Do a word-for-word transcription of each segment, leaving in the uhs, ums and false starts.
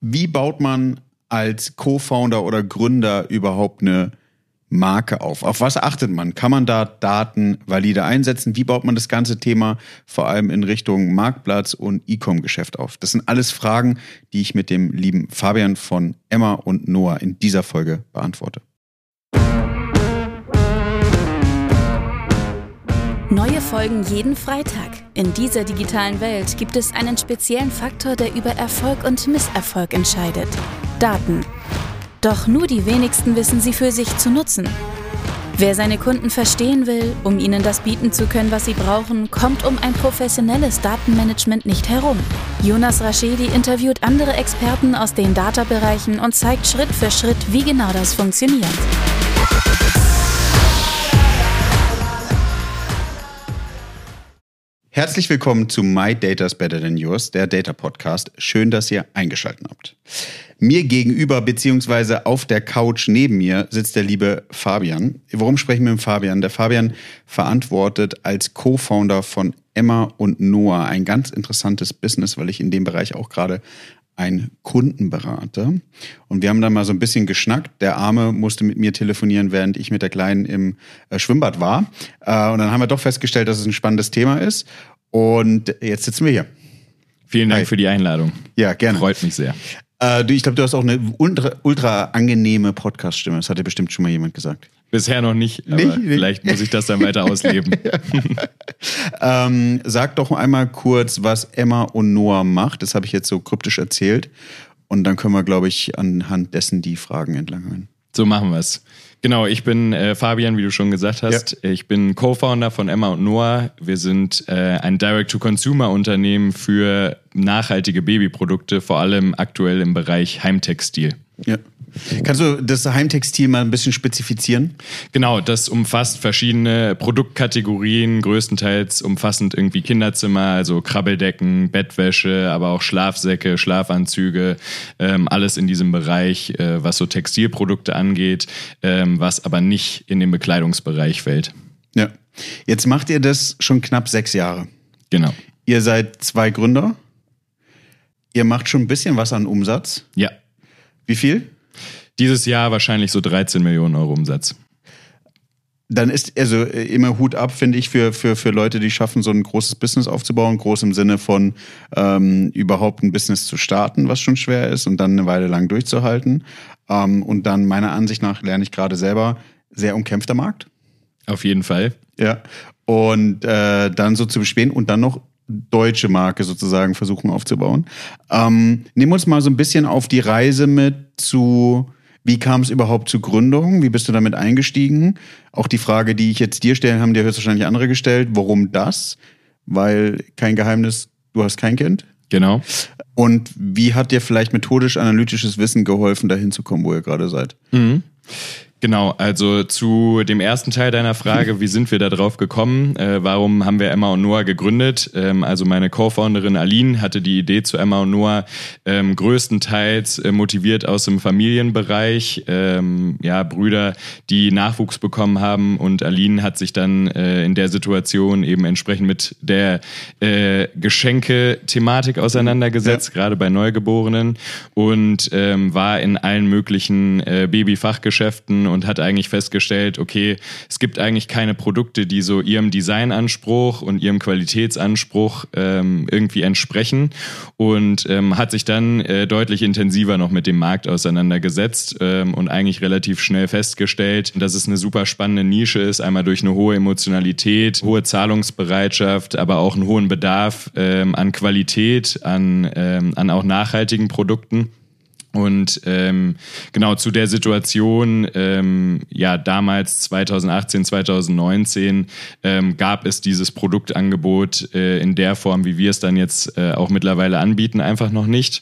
Wie baut man als Co-Founder oder Gründer überhaupt eine Marke auf? Auf was achtet man? Kann man da Daten valide einsetzen? Wie baut man das ganze Thema vor allem in Richtung Marktplatz und E-Com-Geschäft auf? Das sind alles Fragen, die ich mit dem lieben Fabian von Emma und Noah in dieser Folge beantworte. Neue Folgen jeden Freitag. In dieser digitalen Welt gibt es einen speziellen Faktor, der über Erfolg und Misserfolg entscheidet: Daten. Doch nur die wenigsten wissen sie für sich zu nutzen. Wer seine Kunden verstehen will, um ihnen das bieten zu können, was sie brauchen, kommt um ein professionelles Datenmanagement nicht herum. Jonas Raschedi interviewt andere Experten aus den Data-Bereichen und zeigt Schritt für Schritt, wie genau das funktioniert. Herzlich willkommen zu My Data's Better Than Yours, der Data Podcast. Schön, dass ihr eingeschaltet habt. Mir gegenüber beziehungsweise auf der Couch neben mir sitzt der liebe Fabian. Warum sprechen wir mit Fabian? Der Fabian verantwortet als Co-Founder von Emma und Noah ein ganz interessantes Business, weil ich in dem Bereich auch gerade einen Kunden berate. Und wir haben dann mal so ein bisschen geschnackt. Der Arme musste mit mir telefonieren, während ich mit der Kleinen im äh, Schwimmbad war. Äh, und dann haben wir doch festgestellt, dass es ein spannendes Thema ist. Und jetzt sitzen wir hier. Vielen Dank Hi. für die Einladung. Ja, gerne. Freut mich sehr. Äh, du, ich glaube, du hast auch eine ultra, ultra angenehme Podcast-Stimme. Das hat dir bestimmt schon mal jemand gesagt. Bisher noch nicht, aber nicht, nicht. Vielleicht muss ich das dann weiter ausleben. ähm, sag doch einmal kurz, was Emma und Noah macht. Das habe ich jetzt so kryptisch erzählt. Und dann können wir, glaube ich, anhand dessen die Fragen entlanghangeln. So machen wir es. Genau, ich bin äh, Fabian, wie du schon gesagt hast. Ja. Ich bin Co-Founder von Emma und Noah. Wir sind äh, ein Direct-to-Consumer-Unternehmen für nachhaltige Babyprodukte, vor allem aktuell im Bereich Heimtextil. Ja. Kannst du das Heimtextil mal ein bisschen spezifizieren? Genau, das umfasst verschiedene Produktkategorien, größtenteils umfassend irgendwie Kinderzimmer, also Krabbeldecken, Bettwäsche, aber auch Schlafsäcke, Schlafanzüge, ähm, alles in diesem Bereich, äh, was so Textilprodukte angeht, ähm, was aber nicht in den Bekleidungsbereich fällt. Ja. Jetzt macht ihr das schon knapp sechs Jahre. Genau. Ihr seid zwei Gründer. Ihr macht schon ein bisschen was an Umsatz. Ja. Wie viel? Dieses Jahr wahrscheinlich so dreizehn Millionen Euro Umsatz. Dann ist also immer Hut ab, finde ich, für, für, für Leute, die schaffen, so ein großes Business aufzubauen. Groß im Sinne von ähm, überhaupt ein Business zu starten, was schon schwer ist, und dann eine Weile lang durchzuhalten. Ähm, und dann meiner Ansicht nach, lerne ich gerade selber, sehr umkämpfter Markt. Auf jeden Fall. Ja. Und äh, dann so zu bespielen und dann noch deutsche Marke sozusagen versuchen aufzubauen. Ähm, nehmen wir uns mal so ein bisschen auf die Reise mit zu... Wie kam es überhaupt zur Gründung? Wie bist du damit eingestiegen? Auch die Frage, die ich jetzt dir stelle, haben dir höchstwahrscheinlich andere gestellt. Warum das? Weil kein Geheimnis, du hast kein Kind. Genau. Und wie hat dir vielleicht methodisch-analytisches Wissen geholfen, dahin zu kommen, wo ihr gerade seid? Mhm. Genau, also zu dem ersten Teil deiner Frage, wie sind wir da drauf gekommen? Äh, warum haben wir Emma und Noah gegründet? Ähm, also meine Co-Founderin Aline hatte die Idee zu Emma und Noah ähm, größtenteils äh, motiviert aus dem Familienbereich. Ähm, ja, Brüder, die Nachwuchs bekommen haben, und Aline hat sich dann äh, in der Situation eben entsprechend mit der äh, Geschenke-Thematik auseinandergesetzt, ja. Gerade bei Neugeborenen, und ähm, war in allen möglichen äh, Babyfachgeschäften und hat eigentlich festgestellt, okay, es gibt eigentlich keine Produkte, die so ihrem Designanspruch und ihrem Qualitätsanspruch ähm, irgendwie entsprechen, und ähm, hat sich dann äh, deutlich intensiver noch mit dem Markt auseinandergesetzt ähm, und eigentlich relativ schnell festgestellt, dass es eine super spannende Nische ist, einmal durch eine hohe Emotionalität, hohe Zahlungsbereitschaft, aber auch einen hohen Bedarf ähm, an Qualität, an, ähm, an auch nachhaltigen Produkten. Und ähm, genau zu der Situation, ähm, ja damals zweitausendachtzehn, zweitausendneunzehn ähm, gab es dieses Produktangebot äh, in der Form, wie wir es dann jetzt äh, auch mittlerweile anbieten, einfach noch nicht.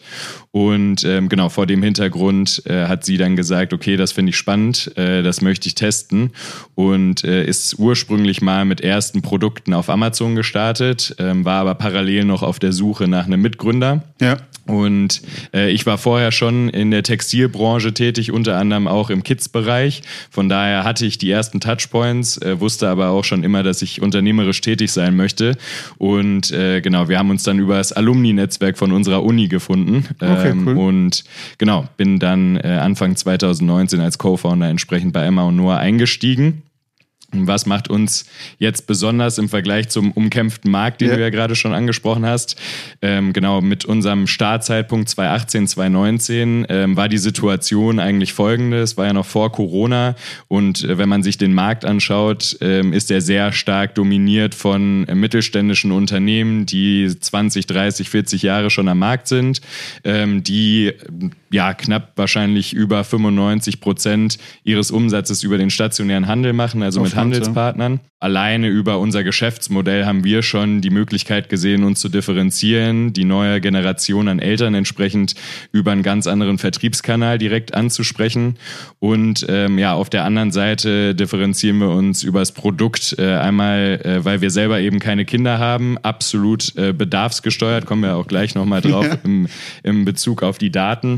Und ähm, genau vor dem Hintergrund äh, hat sie dann gesagt, okay, das finde ich spannend, äh, das möchte ich testen, und äh, ist ursprünglich mal mit ersten Produkten auf Amazon gestartet, ähm, war aber parallel noch auf der Suche nach einem Mitgründer. Ja. Und äh, ich war vorher schon schon in der Textilbranche tätig, unter anderem auch im Kids-Bereich. Von daher hatte ich die ersten Touchpoints, äh, wusste aber auch schon immer, dass ich unternehmerisch tätig sein möchte. Und äh, genau, wir haben uns dann über das Alumni-Netzwerk von unserer Uni gefunden. Okay, ähm, cool. Und genau, bin dann äh, Anfang zwanzig neunzehn als Co-Founder entsprechend bei Emma und Noah eingestiegen. Was macht uns jetzt besonders im Vergleich zum umkämpften Markt, den ja. du ja gerade schon angesprochen hast? Ähm, genau, mit unserem Startzeitpunkt zwanzig achtzehn, zwanzig neunzehn ähm, war die Situation eigentlich folgende. Es war ja noch vor Corona und äh, wenn man sich den Markt anschaut, ähm, ist er sehr stark dominiert von äh, mittelständischen Unternehmen, die zwanzig, dreißig, vierzig Jahre schon am Markt sind, ähm, die ja knapp wahrscheinlich über fünfundneunzig Prozent ihres Umsatzes über den stationären Handel machen, also mit Handelspartnern. Alleine über unser Geschäftsmodell haben wir schon die Möglichkeit gesehen, uns zu differenzieren, die neue Generation an Eltern entsprechend über einen ganz anderen Vertriebskanal direkt anzusprechen. Und ähm, ja, auf der anderen Seite differenzieren wir uns über das Produkt äh, einmal, äh, weil wir selber eben keine Kinder haben, absolut äh, bedarfsgesteuert, kommen wir auch gleich nochmal drauf ja. im, im Bezug auf die Daten.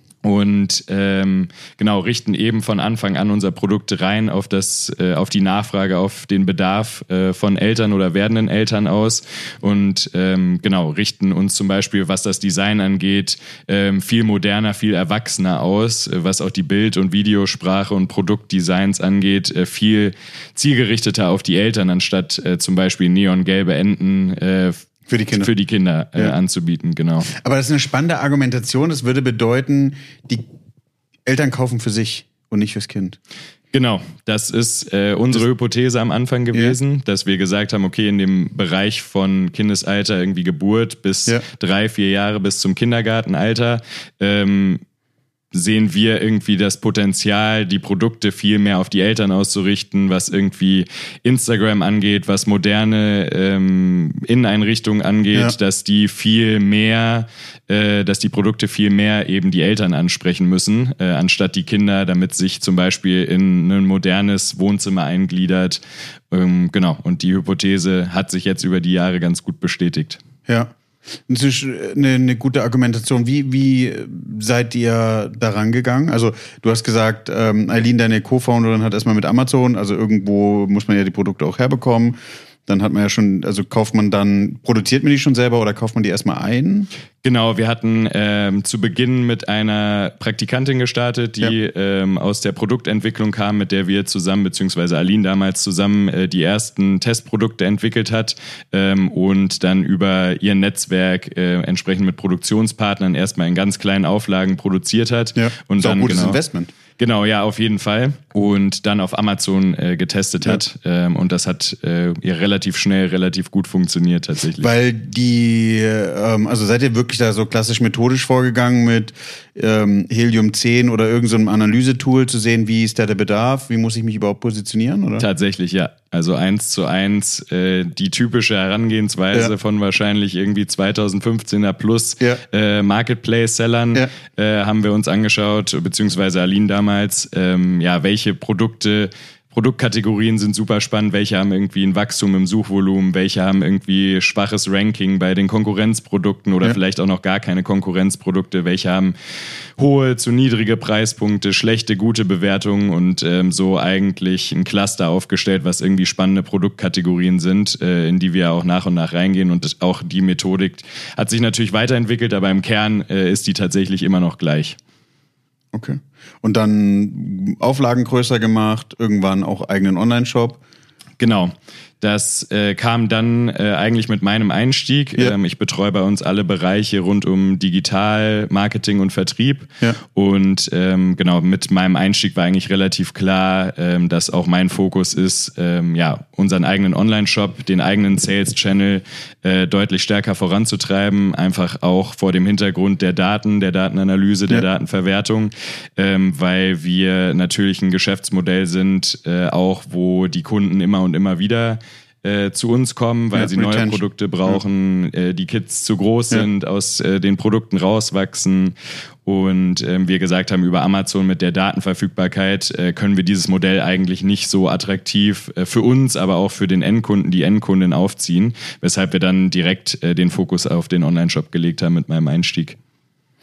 Und ähm, genau, richten eben von Anfang an unser Produkt rein auf das, äh, auf die Nachfrage, auf den Bedarf äh, von Eltern oder werdenden Eltern aus und ähm, genau, richten uns zum Beispiel, was das Design angeht, ähm, viel moderner, viel erwachsener aus, äh, was auch die Bild- und Videosprache und Produktdesigns angeht, äh, viel zielgerichteter auf die Eltern, anstatt äh, zum Beispiel neongelbe Enten äh, Für die Kinder. Für die Kinder äh, ja. anzubieten, genau. Aber das ist eine spannende Argumentation. Das würde bedeuten, die Eltern kaufen für sich und nicht fürs Kind. Genau, das ist äh, unsere das, Hypothese am Anfang gewesen, ja. dass wir gesagt haben, okay, in dem Bereich von Kindesalter, irgendwie Geburt bis ja. drei, vier Jahre bis zum Kindergartenalter, ähm, sehen wir irgendwie das Potenzial, die Produkte viel mehr auf die Eltern auszurichten, was irgendwie Instagram angeht, was moderne ähm, Inneneinrichtungen angeht, ja. dass die viel mehr, äh, dass die Produkte viel mehr eben die Eltern ansprechen müssen, äh, anstatt die Kinder, damit sich zum Beispiel in ein modernes Wohnzimmer eingliedert. Ähm, genau, und die Hypothese hat sich jetzt über die Jahre ganz gut bestätigt. Ja. Das ist eine, eine gute Argumentation. Wie, wie seid ihr daran gegangen? Also du hast gesagt, ähm, Eileen, deine Co-Founderin, hat erstmal mit Amazon, also irgendwo muss man ja die Produkte auch herbekommen. Dann hat man ja schon, also kauft man dann, produziert man die schon selber oder kauft man die erstmal ein? Genau, wir hatten ähm, zu Beginn mit einer Praktikantin gestartet, die ja. ähm, aus der Produktentwicklung kam, mit der wir zusammen, beziehungsweise Aline damals zusammen äh, die ersten Testprodukte entwickelt hat ähm, und dann über ihr Netzwerk äh, entsprechend mit Produktionspartnern erstmal in ganz kleinen Auflagen produziert hat. Ja. Und ist dann, auch ein gutes genau, Investment. Genau, ja, auf jeden Fall. Und dann auf Amazon äh, getestet ja. hat. Ähm, und das hat äh, ja relativ schnell, relativ gut funktioniert tatsächlich. Weil die, ähm, also seid ihr wirklich da so klassisch methodisch vorgegangen mit ähm, Helium zehn oder irgendeinem so einem Analysetool zu sehen, wie ist da der Bedarf, wie muss ich mich überhaupt positionieren, oder? Tatsächlich, ja. Also eins zu eins äh, die typische Herangehensweise ja. von wahrscheinlich irgendwie zweitausendfünfzehner plus ja. äh, Marketplace-Sellern ja. äh, haben wir uns angeschaut, beziehungsweise Aline damals, ähm, ja, welche Produkte, Produktkategorien sind super spannend, welche haben irgendwie ein Wachstum im Suchvolumen, welche haben irgendwie schwaches Ranking bei den Konkurrenzprodukten oder ja. vielleicht auch noch gar keine Konkurrenzprodukte, welche haben hohe zu niedrige Preispunkte, schlechte, gute Bewertungen und ähm, so eigentlich ein Cluster aufgestellt, was irgendwie spannende Produktkategorien sind, äh, in die wir auch nach und nach reingehen und auch die Methodik hat sich natürlich weiterentwickelt, aber im Kern äh, ist die tatsächlich immer noch gleich. Okay. Und dann Auflagen größer gemacht, irgendwann auch eigenen Online-Shop. Genau. Das äh, kam dann äh, eigentlich mit meinem Einstieg. Ja. Ähm, ich betreue bei uns alle Bereiche rund um Digital, Marketing und Vertrieb. Ja. Und ähm, genau, mit meinem Einstieg war eigentlich relativ klar, ähm, dass auch mein Fokus ist, ähm, ja, unseren eigenen Online-Shop, den eigenen Sales-Channel äh, deutlich stärker voranzutreiben. Einfach auch vor dem Hintergrund der Daten, der Datenanalyse, der ja. Datenverwertung. Ähm, weil wir natürlich ein Geschäftsmodell sind, äh, auch wo die Kunden immer und immer wieder Äh, zu uns kommen, weil ja, sie neue Produkte brauchen, ja. äh, die Kids zu groß ja. sind, aus äh, den Produkten rauswachsen und ähm, wir gesagt haben, über Amazon mit der Datenverfügbarkeit äh, können wir dieses Modell eigentlich nicht so attraktiv äh, für uns, aber auch für den Endkunden, die Endkundin aufziehen, weshalb wir dann direkt äh, den Fokus auf den Online-Shop gelegt haben mit meinem Einstieg.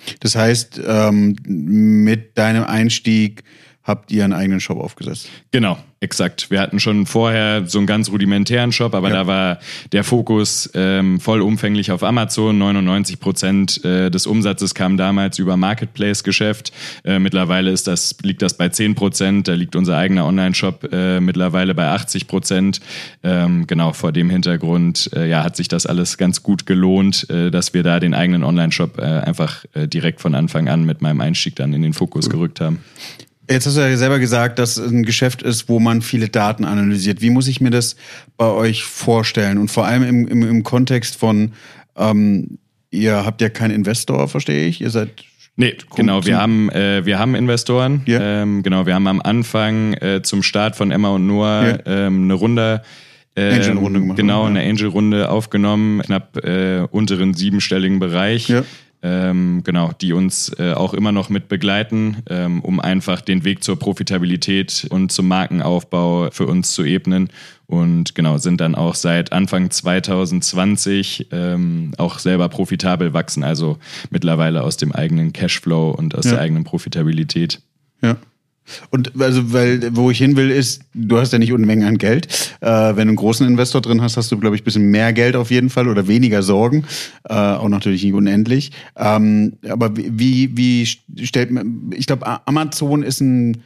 Das heißt, ähm, mit deinem Einstieg habt ihr einen eigenen Shop aufgesetzt? Genau, exakt. Wir hatten schon vorher so einen ganz rudimentären Shop, aber ja. da war der Fokus ähm, vollumfänglich auf Amazon. neunundneunzig Prozent äh, des Umsatzes kam damals über Marketplace-Geschäft. Äh, mittlerweile ist das, liegt das bei zehn Prozent. Da liegt unser eigener Online-Shop äh, mittlerweile bei achtzig Prozent. Ähm, genau, vor dem Hintergrund äh, ja, hat sich das alles ganz gut gelohnt, äh, dass wir da den eigenen Online-Shop äh, einfach äh, direkt von Anfang an mit meinem Einstieg dann in den Fokus cool. gerückt haben. Jetzt hast du ja selber gesagt, dass es ein Geschäft ist, wo man viele Daten analysiert. Wie muss ich mir das bei euch vorstellen? Und vor allem im, im, im Kontext von, ähm, ihr habt ja keinen Investor, verstehe ich? Ihr seid... Nee, genau, wir haben, äh, wir haben Investoren. Yeah. Ähm, genau, wir haben am Anfang äh, zum Start von Emma und Noah yeah. ähm, eine Runde... Ähm, Angel-Runde gemacht. Genau, ja. eine Angel-Runde aufgenommen, knapp äh, unteren siebenstelligen Bereich. Ja. Ähm, genau, die uns äh, auch immer noch mit begleiten, ähm, um einfach den Weg zur Profitabilität und zum Markenaufbau für uns zu ebnen. Und genau, sind dann auch seit Anfang zwanzig zwanzig ähm, auch selber profitabel wachsen, also mittlerweile aus dem eigenen Cashflow und aus ja. der eigenen Profitabilität. Ja. Und also, weil, wo ich hin will, ist, du hast ja nicht Unmengen an Geld. Äh, wenn du einen großen Investor drin hast, hast du, glaube ich, ein bisschen mehr Geld auf jeden Fall oder weniger Sorgen. Äh, auch natürlich nicht unendlich. Ähm, aber wie, wie stellt man, ich glaube, Amazon ist ein,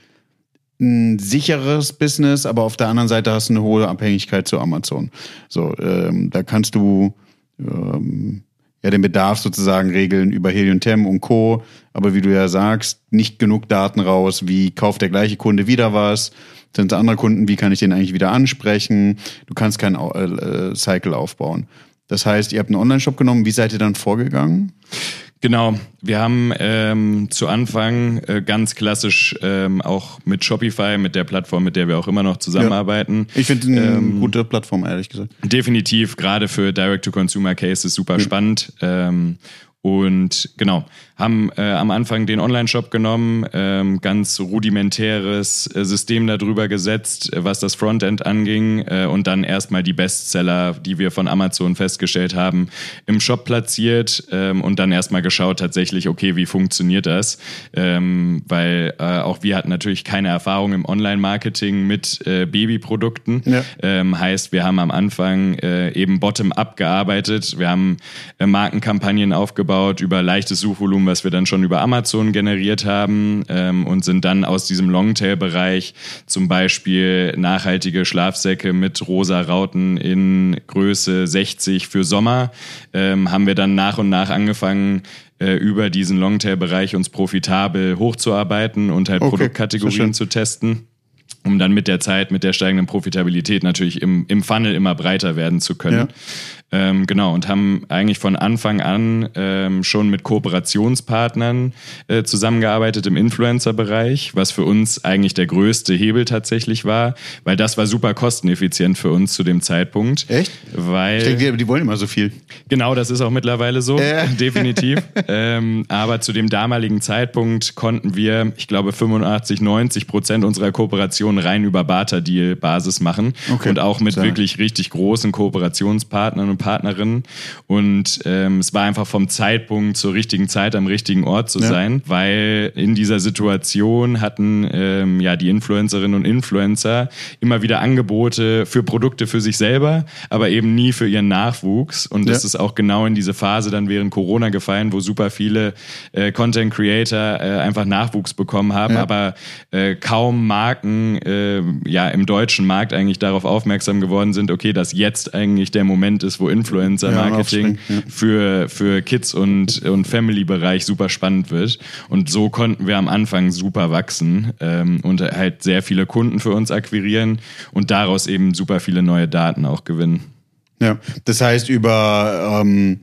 ein sicheres Business, aber auf der anderen Seite hast du eine hohe Abhängigkeit zu Amazon. So, ähm, da kannst du ähm, ja den Bedarf sozusagen regeln über Helium-Tem und Co., aber wie du ja sagst, nicht genug Daten raus, wie kauft der gleiche Kunde wieder was, sind es andere Kunden, wie kann ich den eigentlich wieder ansprechen, du kannst keinen äh, Cycle aufbauen. Das heißt, ihr habt einen Online-Shop genommen, wie seid ihr dann vorgegangen? Genau, wir haben ähm, zu Anfang äh, ganz klassisch ähm, auch mit Shopify, mit der Plattform, mit der wir auch immer noch zusammenarbeiten. Ja. Ich finde es eine ähm, gute Plattform, ehrlich gesagt. Definitiv, gerade für Direct-to-Consumer-Cases super ja. spannend. Ähm, Und genau, haben äh, am Anfang den Online-Shop genommen, ähm, ganz rudimentäres äh, System darüber gesetzt, äh, was das Frontend anging äh, und dann erstmal die Bestseller, die wir von Amazon festgestellt haben, im Shop platziert ähm, und dann erstmal geschaut tatsächlich, okay, wie funktioniert das? Ähm, weil äh, auch wir hatten natürlich keine Erfahrung im Online-Marketing mit äh, Babyprodukten. Ja. Ähm, heißt, wir haben am Anfang äh, eben bottom-up gearbeitet, wir haben äh, Markenkampagnen aufgebaut, über leichtes Suchvolumen, was wir dann schon über Amazon generiert haben ähm, und sind dann aus diesem Longtail-Bereich zum Beispiel nachhaltige Schlafsäcke mit rosa Rauten in Größe sechzig für Sommer, ähm, haben wir dann nach und nach angefangen, äh, über diesen Longtail-Bereich uns profitabel hochzuarbeiten und halt okay, Produktkategorien zu testen, um dann mit der Zeit, mit der steigenden Profitabilität natürlich im, im Funnel immer breiter werden zu können. Ja. Ähm, genau, und haben eigentlich von Anfang an ähm, schon mit Kooperationspartnern äh, zusammengearbeitet im Influencer-Bereich, was für uns eigentlich der größte Hebel tatsächlich war, weil das war super kosteneffizient für uns zu dem Zeitpunkt. Echt? Weil, ich denke, die, die wollen immer so viel. Genau, das ist auch mittlerweile so, äh. definitiv. ähm, aber zu dem damaligen Zeitpunkt konnten wir, ich glaube, fünfundachtzig, neunzig Prozent unserer Kooperationen rein über Barter-Deal-Basis machen okay. und auch mit so. wirklich richtig großen Kooperationspartnern und Partnerinnen. Und ähm, es war einfach vom Zeitpunkt zur richtigen Zeit am richtigen Ort zu ja. sein, weil in dieser Situation hatten ähm, ja die Influencerinnen und Influencer immer wieder Angebote für Produkte für sich selber, aber eben nie für ihren Nachwuchs. Und ja. das ist auch genau in diese Phase dann während Corona gefallen, wo super viele äh, Content Creator äh, einfach Nachwuchs bekommen haben, ja. aber äh, kaum Marken äh, ja im deutschen Markt eigentlich darauf aufmerksam geworden sind, okay, dass jetzt eigentlich der Moment ist, wo Influencer-Marketing ja, ja. für, für Kids- und, und Family-Bereich super spannend wird. Und so konnten wir am Anfang super wachsen ähm, und halt sehr viele Kunden für uns akquirieren und daraus eben super viele neue Daten auch gewinnen. Ja, das heißt über... Ähm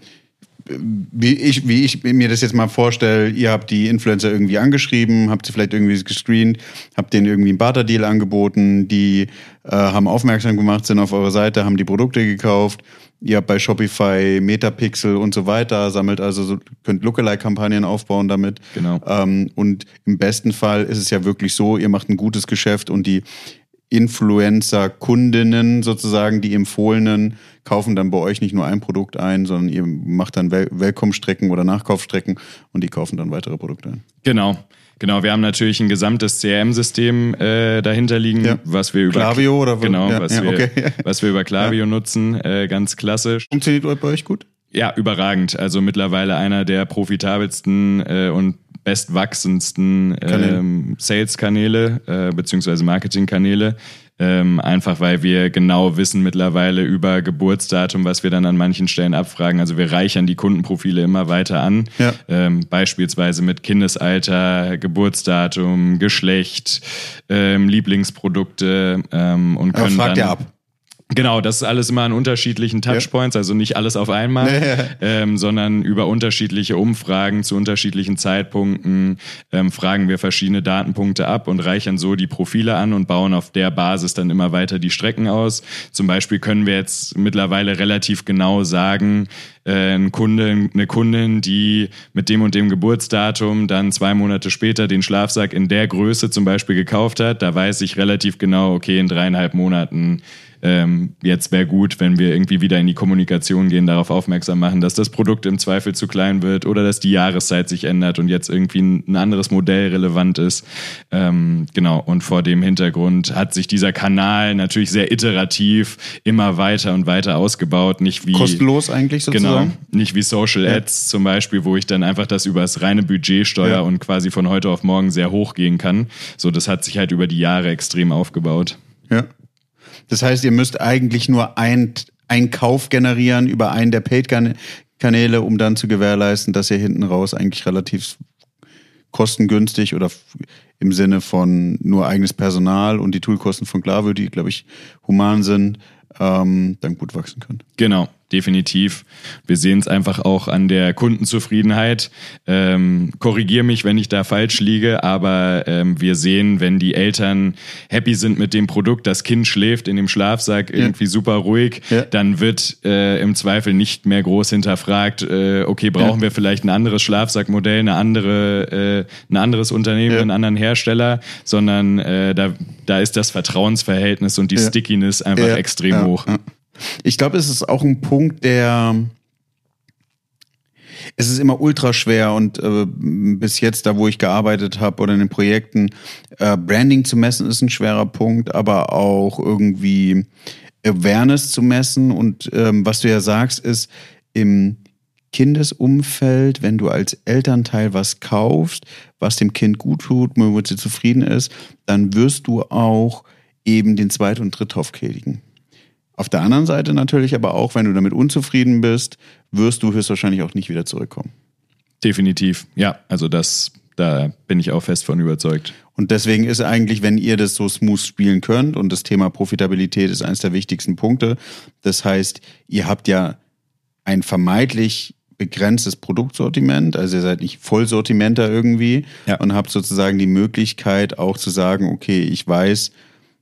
Wie ich, wie ich mir das jetzt mal vorstelle, ihr habt die Influencer irgendwie angeschrieben, habt sie vielleicht irgendwie gescreent, habt denen irgendwie einen Barter-Deal angeboten, die äh, haben aufmerksam gemacht, sind auf eurer Seite, haben die Produkte gekauft, ihr habt bei Shopify Metapixel und so weiter, sammelt also, so, könnt Lookalike-Kampagnen aufbauen damit. Genau. Ähm, und im besten Fall ist es ja wirklich so, ihr macht ein gutes Geschäft und die Influencer-Kundinnen sozusagen, die empfohlenen, kaufen dann bei euch nicht nur ein Produkt ein, sondern ihr macht dann Wel- Welcome-Strecken oder Nachkaufstrecken und die kaufen dann weitere Produkte ein. Genau. Genau, wir haben natürlich ein gesamtes C R M-System äh, dahinter liegen, Ja. was wir über Klaviyo oder was? genau, Ja, was, ja, wir, okay. was wir über Klaviyo ja. nutzen, äh, ganz klassisch. Funktioniert bei euch gut? Ja, überragend. Also mittlerweile einer der profitabelsten äh, und bestwachsendsten ähm, Sales-Kanäle äh, beziehungsweise Marketing-Kanäle. Ähm, einfach weil wir genau wissen mittlerweile über Geburtsdatum, was wir dann an manchen Stellen abfragen. Also wir reichern die Kundenprofile immer weiter an. Ja. Ähm, beispielsweise mit Kindesalter, Geburtsdatum, Geschlecht, ähm, Lieblingsprodukte ähm, und können Aber fragt dann... ihr ab. Genau, das ist alles immer an unterschiedlichen Touchpoints, ja. also nicht alles auf einmal, Nee. ähm, sondern über unterschiedliche Umfragen zu unterschiedlichen Zeitpunkten ähm, fragen wir verschiedene Datenpunkte ab und reichern so die Profile an und bauen auf der Basis dann immer weiter die Strecken aus. Zum Beispiel können wir jetzt mittlerweile relativ genau sagen, äh, ein Kunde, eine Kundin, die mit dem und dem Geburtsdatum dann zwei Monate später den Schlafsack in der Größe zum Beispiel gekauft hat, da weiß ich relativ genau, okay, in dreieinhalb Monaten Ähm, jetzt wäre gut, wenn wir irgendwie wieder in die Kommunikation gehen, darauf aufmerksam machen, dass das Produkt im Zweifel zu klein wird oder dass die Jahreszeit sich ändert und jetzt irgendwie ein, ein anderes Modell relevant ist. Ähm, genau, und vor dem Hintergrund hat sich dieser Kanal natürlich sehr iterativ immer weiter und weiter ausgebaut. Nicht wie kostenlos eigentlich sozusagen? Genau, nicht wie Social Ja. Ads zum Beispiel, wo ich dann einfach das über das reine Budget steuere Ja. und quasi von heute auf morgen sehr hoch gehen kann. So, das hat sich halt über die Jahre extrem aufgebaut. Ja. Das heißt, ihr müsst eigentlich nur ein, einen Kauf generieren über einen der Paid-Kanäle, um dann zu gewährleisten, dass ihr hinten raus eigentlich relativ kostengünstig oder im Sinne von nur eigenes Personal und die Toolkosten von Klaviyo, die, glaube ich, human sind, ähm, dann gut wachsen könnt. Genau, definitiv. Wir sehen es einfach auch an der Kundenzufriedenheit. Ähm, korrigiere mich, wenn ich da falsch liege, aber ähm, wir sehen, wenn die Eltern happy sind mit dem Produkt, das Kind schläft in dem Schlafsack irgendwie ja. super ruhig, ja. dann wird äh, im Zweifel nicht mehr groß hinterfragt, äh, okay, brauchen ja. wir vielleicht ein anderes Schlafsackmodell, eine andere, äh, ein anderes Unternehmen, ja. einen anderen Hersteller, sondern äh, da, da ist das Vertrauensverhältnis und die ja. Stickiness einfach ja. extrem ja. hoch. Ja. Ich glaube, es ist auch ein Punkt, der es ist immer ultra schwer und äh, bis jetzt, da wo ich gearbeitet habe oder in den Projekten, äh, Branding zu messen ist ein schwerer Punkt, aber auch irgendwie Awareness zu messen und ähm, was du ja sagst, ist im Kindesumfeld, wenn du als Elternteil was kaufst, was dem Kind gut tut, womit sie zufrieden ist, dann wirst du auch eben den Zweit- und Drittkauf tätigen. Auf der anderen Seite natürlich aber auch, wenn du damit unzufrieden bist, wirst du höchstwahrscheinlich auch nicht wieder zurückkommen. Definitiv, ja. Also das, da bin ich auch fest von überzeugt. Und deswegen ist eigentlich, wenn ihr das so smooth spielen könnt und das Thema Profitabilität ist eines der wichtigsten Punkte, das heißt, ihr habt ja ein vermeintlich begrenztes Produktsortiment, also ihr seid nicht Vollsortimenter irgendwie ja. und habt sozusagen die Möglichkeit auch zu sagen, okay, ich weiß,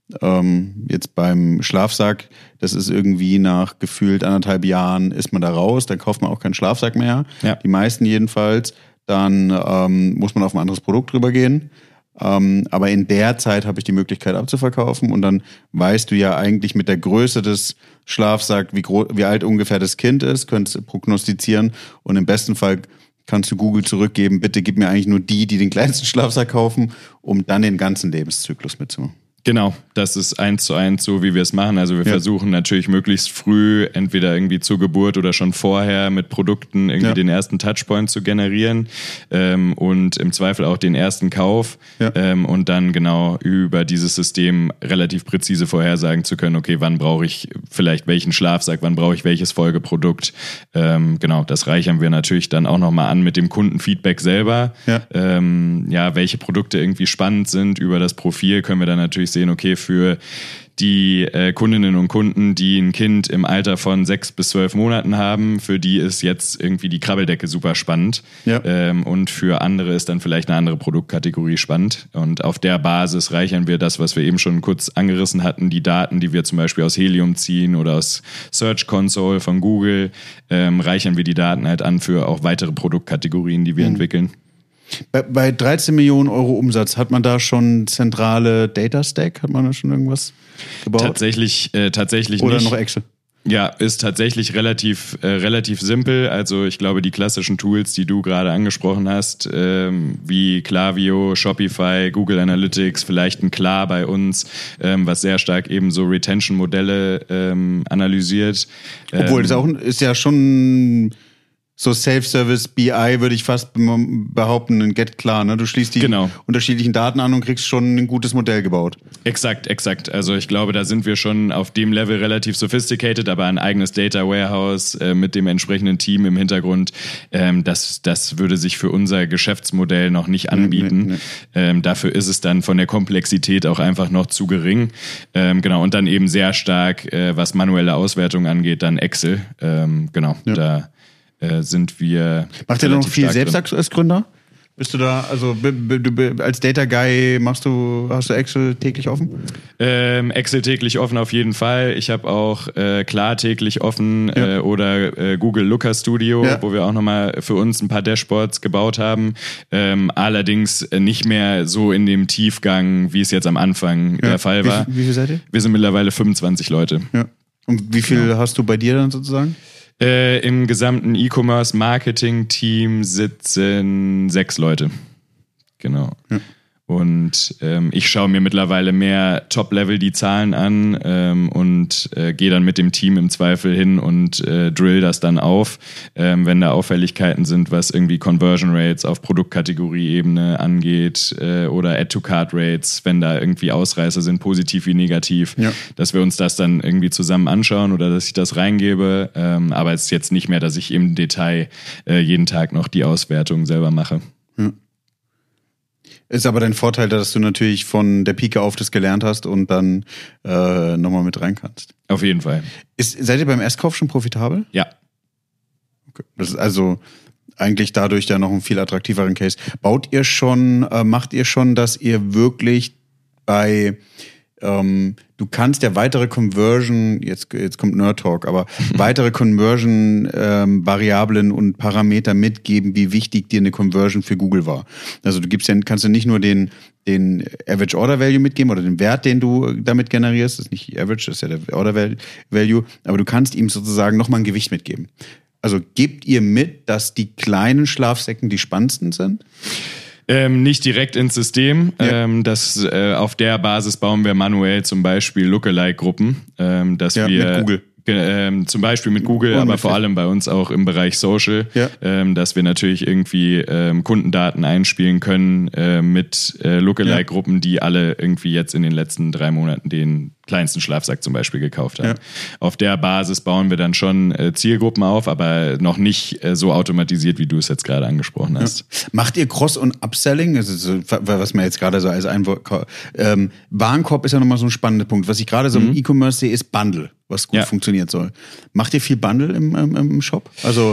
Ähm, jetzt beim Schlafsack, das ist irgendwie nach gefühlt anderthalb Jahren ist man da raus, dann kauft man auch keinen Schlafsack mehr. Ja. Die meisten jedenfalls. Dann ähm, muss man auf ein anderes Produkt rübergehen. Ähm, aber in der Zeit habe ich die Möglichkeit abzuverkaufen und dann weißt du ja eigentlich mit der Größe des Schlafsacks, wie, gro- wie alt ungefähr das Kind ist, könntest du prognostizieren und im besten Fall kannst du Google zurückgeben, bitte gib mir eigentlich nur die, die den kleinsten Schlafsack kaufen, um dann den ganzen Lebenszyklus mitzumachen. Genau, das ist eins zu eins so, wie wir es machen. Also wir ja. versuchen natürlich möglichst früh, entweder irgendwie zur Geburt oder schon vorher mit Produkten irgendwie ja. den ersten Touchpoint zu generieren ähm, und im Zweifel auch den ersten Kauf ja. ähm, und dann genau über dieses System relativ präzise vorhersagen zu können, okay, wann brauche ich vielleicht welchen Schlafsack, wann brauche ich welches Folgeprodukt. Ähm, genau, das reichern wir natürlich dann auch nochmal an mit dem Kundenfeedback selber. Ja. Ähm, ja, welche Produkte irgendwie spannend sind über das Profil, können wir dann natürlich sehen, okay, für die äh, Kundinnen und Kunden, die ein Kind im Alter von sechs bis zwölf Monaten haben, für die ist jetzt irgendwie die Krabbeldecke super spannend. Ja. Ähm, und für andere ist dann vielleicht eine andere Produktkategorie spannend. Und auf der Basis reichern wir das, was wir eben schon kurz angerissen hatten, die Daten, die wir zum Beispiel aus Helium ziehen oder aus Search Console von Google, ähm, reichern wir die Daten halt an für auch weitere Produktkategorien, die wir mhm. entwickeln. Bei, bei dreizehn Millionen Euro Umsatz, hat man da schon zentrale Data Stack? Hat man da schon irgendwas gebaut? Tatsächlich, äh, tatsächlich Oder nicht. noch Excel? Ja, ist tatsächlich relativ, äh, relativ simpel. Also ich glaube, die klassischen Tools, die du gerade angesprochen hast, ähm, wie Klaviyo, Shopify, Google Analytics, vielleicht ein Klar bei uns, ähm, was sehr stark eben so Retention-Modelle ähm, analysiert. Obwohl, ähm, das auch ist ja schon so Self-Service B I, würde ich fast behaupten, ein Get klar. Ne? Du schließt die genau. unterschiedlichen Daten an und kriegst schon ein gutes Modell gebaut. Exakt, exakt. Also ich glaube, da sind wir schon auf dem Level relativ sophisticated, aber ein eigenes Data Warehouse äh, mit dem entsprechenden Team im Hintergrund, ähm, das, das würde sich für unser Geschäftsmodell noch nicht anbieten. Nee, nee, nee. Ähm, dafür ist es dann von der Komplexität auch einfach noch zu gering. Ähm, genau, und dann eben sehr stark, äh, was manuelle Auswertung angeht, dann Excel. Ähm, genau, ja. da äh, sind wir. Macht ihr noch viel selbst als Gründer? Bist du da, also b- b- b- als Data Guy machst du, hast du Excel täglich offen? Ähm, Excel täglich offen auf jeden Fall. Ich habe auch äh, Klar täglich offen ja. äh, oder äh, Google Looker Studio, ja. wo wir auch nochmal für uns ein paar Dashboards gebaut haben. Ähm, allerdings nicht mehr so in dem Tiefgang, wie es jetzt am Anfang ja. der Fall war. Wie, wie viel seid ihr? Wir sind mittlerweile fünfundzwanzig Leute. Ja. Und wie viel ja. hast du bei dir dann sozusagen? Äh, Im gesamten E-Commerce-Marketing-Team sitzen sechs Leute. Genau. Ja. Und ähm, ich schaue mir mittlerweile mehr Top-Level die Zahlen an ähm, und äh, gehe dann mit dem Team im Zweifel hin und äh, drill das dann auf, ähm, wenn da Auffälligkeiten sind, was irgendwie Conversion Rates auf Produktkategorie-Ebene angeht äh, oder Add-to-Cart-Rates, wenn da irgendwie Ausreißer sind, positiv wie negativ, ja. dass wir uns das dann irgendwie zusammen anschauen oder dass ich das reingebe. Ähm, aber es ist jetzt nicht mehr, dass ich im Detail äh, jeden Tag noch die Auswertung selber mache. Ja. Ist aber dein Vorteil, dass du natürlich von der Pike auf das gelernt hast und dann äh, nochmal mit rein kannst. Auf jeden Fall. Ist, seid ihr beim Erstkauf schon profitabel? Ja. Okay. Das ist also eigentlich dadurch ja noch einen viel attraktiveren Case. Baut ihr schon, äh, macht ihr schon, dass ihr wirklich bei ähm, du kannst ja weitere Conversion, jetzt, jetzt kommt Nerd Talk, aber weitere Conversion-Variablen ähm, und Parameter mitgeben, wie wichtig dir eine Conversion für Google war. Also du gibst ja, kannst ja nicht nur den, den Average Order Value mitgeben oder den Wert, den du damit generierst, das ist nicht Average, das ist ja der Order Value, aber du kannst ihm sozusagen nochmal ein Gewicht mitgeben. Also gebt ihr mit, dass die kleinen Schlafsäcken die spannendsten sind? Ähm, nicht direkt ins System. Ja. Ähm, das, äh, auf der Basis bauen wir manuell zum Beispiel Lookalike-Gruppen, ähm, dass ja, wir mit Google. Ähm, zum Beispiel mit Google, und aber mit vor allem bei uns auch im Bereich Social, ja. ähm, dass wir natürlich irgendwie ähm, Kundendaten einspielen können äh, mit äh, Lookalike-Gruppen, ja. die alle irgendwie jetzt in den letzten drei Monaten den kleinsten Schlafsack zum Beispiel gekauft haben. Ja. Auf der Basis bauen wir dann schon äh, Zielgruppen auf, aber noch nicht äh, so automatisiert, wie du es jetzt gerade angesprochen hast. Ja. Macht ihr Cross- und Upselling? Also so, was man jetzt gerade so als Einwort... Ähm, Warenkorb ist ja nochmal so ein spannender Punkt. Was ich gerade so mhm. im E-Commerce sehe, ist Bundle, was gut ja. funktioniert soll. Macht ihr viel Bundle im, im, im Shop? Also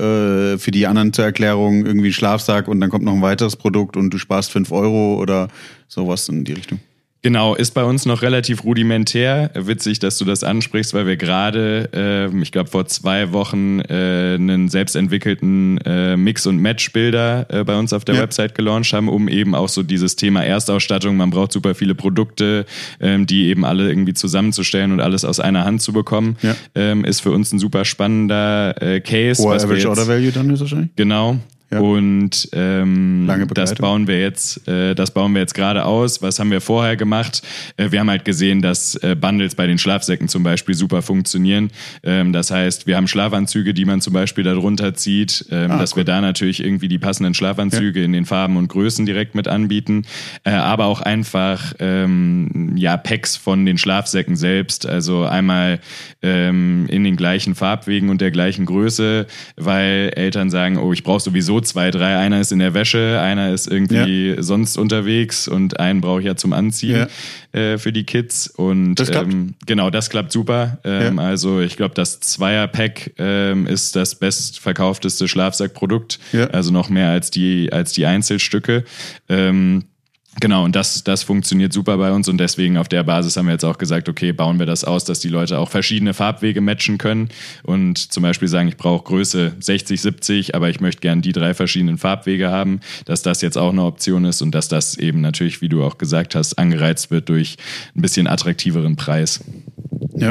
äh, für die anderen zur Erklärung irgendwie Schlafsack und dann kommt noch ein weiteres Produkt und du sparst fünf Euro oder sowas in die Richtung. Genau, ist bei uns noch relativ rudimentär. Witzig, dass du das ansprichst, weil wir gerade, äh, ich glaube vor zwei Wochen, äh, einen selbstentwickelten äh, Mix- und Match-Bilder äh, bei uns auf der ja. Website gelauncht haben, um eben auch so dieses Thema Erstausstattung, man braucht super viele Produkte, ähm, die eben alle irgendwie zusammenzustellen und alles aus einer Hand zu bekommen, ja. ähm, ist für uns ein super spannender äh, Case. Hoher was Average wir jetzt, Order Value dann ist wahrscheinlich? Genau. Ja. Und ähm, das bauen wir jetzt, äh, das bauen wir jetzt gerade aus. Was haben wir vorher gemacht? Äh, wir haben halt gesehen, dass äh, Bundles bei den Schlafsäcken zum Beispiel super funktionieren. Ähm, das heißt, wir haben Schlafanzüge, die man zum Beispiel darunter zieht, ähm, ah, dass cool. wir da natürlich irgendwie die passenden Schlafanzüge ja. in den Farben und Größen direkt mit anbieten. Äh, aber auch einfach ähm, ja Packs von den Schlafsäcken selbst. Also einmal ähm, in den gleichen Farbwegen und der gleichen Größe, weil Eltern sagen, oh, ich brauche sowieso zwei, drei. Einer ist in der Wäsche, einer ist irgendwie ja. sonst unterwegs und einen brauche ich ja zum Anziehen ja. äh, für die Kids. Und das klappt. Ähm, genau, das klappt super. Ähm, ja. Also ich glaube, das Zweier-Pack ähm, ist das bestverkaufteste Schlafsackprodukt. Ja. Also noch mehr als die, als die Einzelstücke. Ähm, Genau, und das, das funktioniert super bei uns und deswegen auf der Basis haben wir jetzt auch gesagt, okay, bauen wir das aus, dass die Leute auch verschiedene Farbwege matchen können und zum Beispiel sagen, ich brauche Größe sechzig, siebzig, aber ich möchte gern die drei verschiedenen Farbwege haben, dass das jetzt auch eine Option ist und dass das eben natürlich, wie du auch gesagt hast, angereizt wird durch ein bisschen attraktiveren Preis. Ja.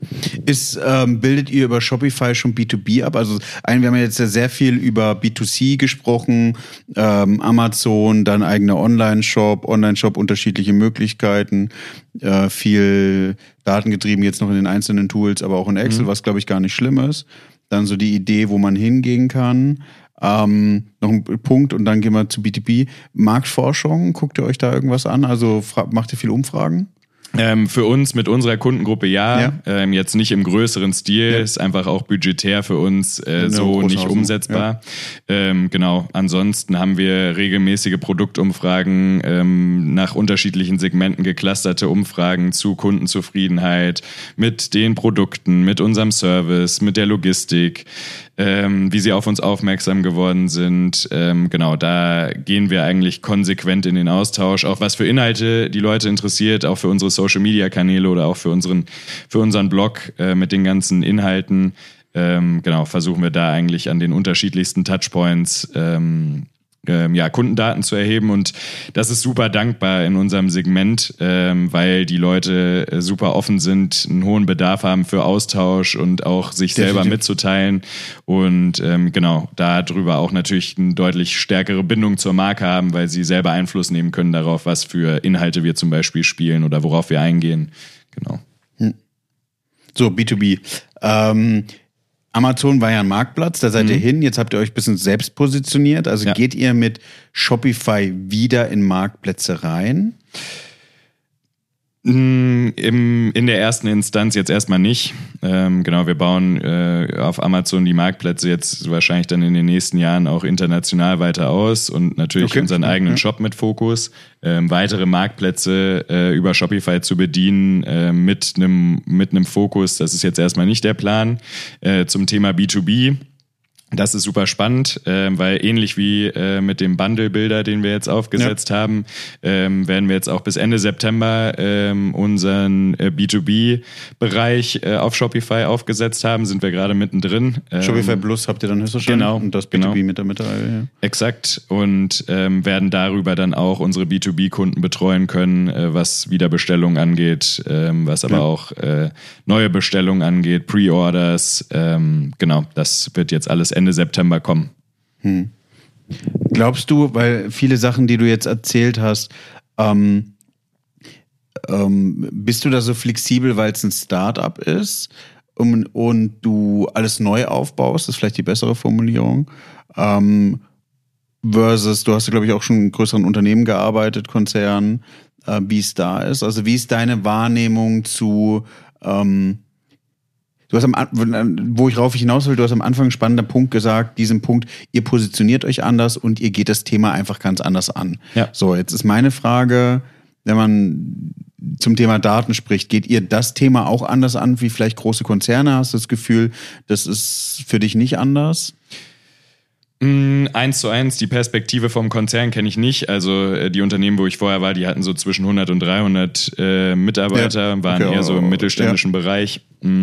Ist, ähm, bildet ihr über Shopify schon B zwei B ab? Also ein, wir haben ja jetzt ja sehr viel über B zwei C gesprochen, ähm, Amazon, dann eigener Online-Shop, Online-Shop, unterschiedliche Möglichkeiten, äh, viel datengetrieben jetzt noch in den einzelnen Tools, aber auch in Excel, mhm. was glaube ich gar nicht schlimm ist. Dann so die Idee, wo man hingehen kann. Ähm, noch ein Punkt und dann gehen wir zu B zwei B. Marktforschung, guckt ihr euch da irgendwas an? Also fra- macht ihr viel Umfragen? Ähm, für uns mit unserer Kundengruppe ja, ja. Ähm, jetzt nicht im größeren Stil, ja. Ist einfach auch budgetär für uns äh, so nicht umsetzbar. Ja. Ähm, genau, ansonsten haben wir regelmäßige Produktumfragen, ähm, nach unterschiedlichen Segmenten geclusterte Umfragen zu Kundenzufriedenheit, mit den Produkten, mit unserem Service, mit der Logistik, ähm, wie sie auf uns aufmerksam geworden sind. Ähm, genau, da gehen wir eigentlich konsequent in den Austausch, auch was für Inhalte die Leute interessiert, auch für unsere Social-Media-Kanäle oder auch für unseren, für unseren Blog äh, mit den ganzen Inhalten. Ähm, genau, versuchen wir da eigentlich an den unterschiedlichsten Touchpoints ähm, ähm, ja, Kundendaten zu erheben und das ist super dankbar in unserem Segment, ähm, weil die Leute äh, super offen sind, einen hohen Bedarf haben für Austausch und auch sich Definitiv. selber mitzuteilen und ähm, genau, darüber auch natürlich eine deutlich stärkere Bindung zur Marke haben, weil sie selber Einfluss nehmen können darauf, was für Inhalte wir zum Beispiel spielen oder worauf wir eingehen. Genau. Hm. So, B zwei B. Ähm, Amazon war ja ein Marktplatz, da seid mhm. ihr hin, jetzt habt ihr euch ein bisschen selbst positioniert, also ja. Geht ihr mit Shopify wieder in Marktplätze rein? Im, in der ersten Instanz jetzt erstmal nicht. Ähm, genau, wir bauen äh, auf Amazon die Marktplätze jetzt wahrscheinlich dann in den nächsten Jahren auch international weiter aus und natürlich okay. unseren eigenen okay. Shop mit Fokus. Ähm, weitere Marktplätze äh, über Shopify zu bedienen äh, mit einem mit einem Fokus, das ist jetzt erstmal nicht der Plan. Äh, zum Thema B zwei B. Das ist super spannend, äh, weil ähnlich wie äh, mit dem Bundle-Builder, den wir jetzt aufgesetzt ja. haben, ähm, werden wir jetzt auch bis Ende September ähm, unseren äh, B zwei B-Bereich äh, auf Shopify aufgesetzt haben, sind wir gerade mittendrin. Ähm, Shopify Plus habt ihr dann höchstwahrscheinlich genau, und das B zwei B genau. mit der Mitte. Ja. Exakt und ähm, werden darüber dann auch unsere B zwei B-Kunden betreuen können, äh, was Wiederbestellungen angeht, ähm, was aber ja. auch äh, neue Bestellungen angeht, Pre-Orders, ähm, genau, das wird jetzt alles Ende September kommen. Hm. Glaubst du, weil viele Sachen, die du jetzt erzählt hast, ähm, ähm, bist du da so flexibel, weil es ein Start-up ist und, und du alles neu aufbaust, das ist vielleicht die bessere Formulierung, ähm, versus, du hast ja glaube ich auch schon in größeren Unternehmen gearbeitet, Konzernen, äh, wie es da ist. Also wie ist deine Wahrnehmung zu ähm, Du hast am, wo ich rauf ich hinaus will, du hast am Anfang einen spannenden Punkt gesagt, diesen Punkt, ihr positioniert euch anders und ihr geht das Thema einfach ganz anders an. Ja. So, jetzt ist meine Frage, wenn man zum Thema Daten spricht, geht ihr das Thema auch anders an wie vielleicht große Konzerne? Hast du das Gefühl, das ist für dich nicht anders? Eins zu eins, die Perspektive vom Konzern kenne ich nicht. Also die Unternehmen, wo ich vorher war, die hatten so zwischen hundert und dreihundert äh, Mitarbeiter, ja. waren okay, eher so im mittelständischen ja. Bereich.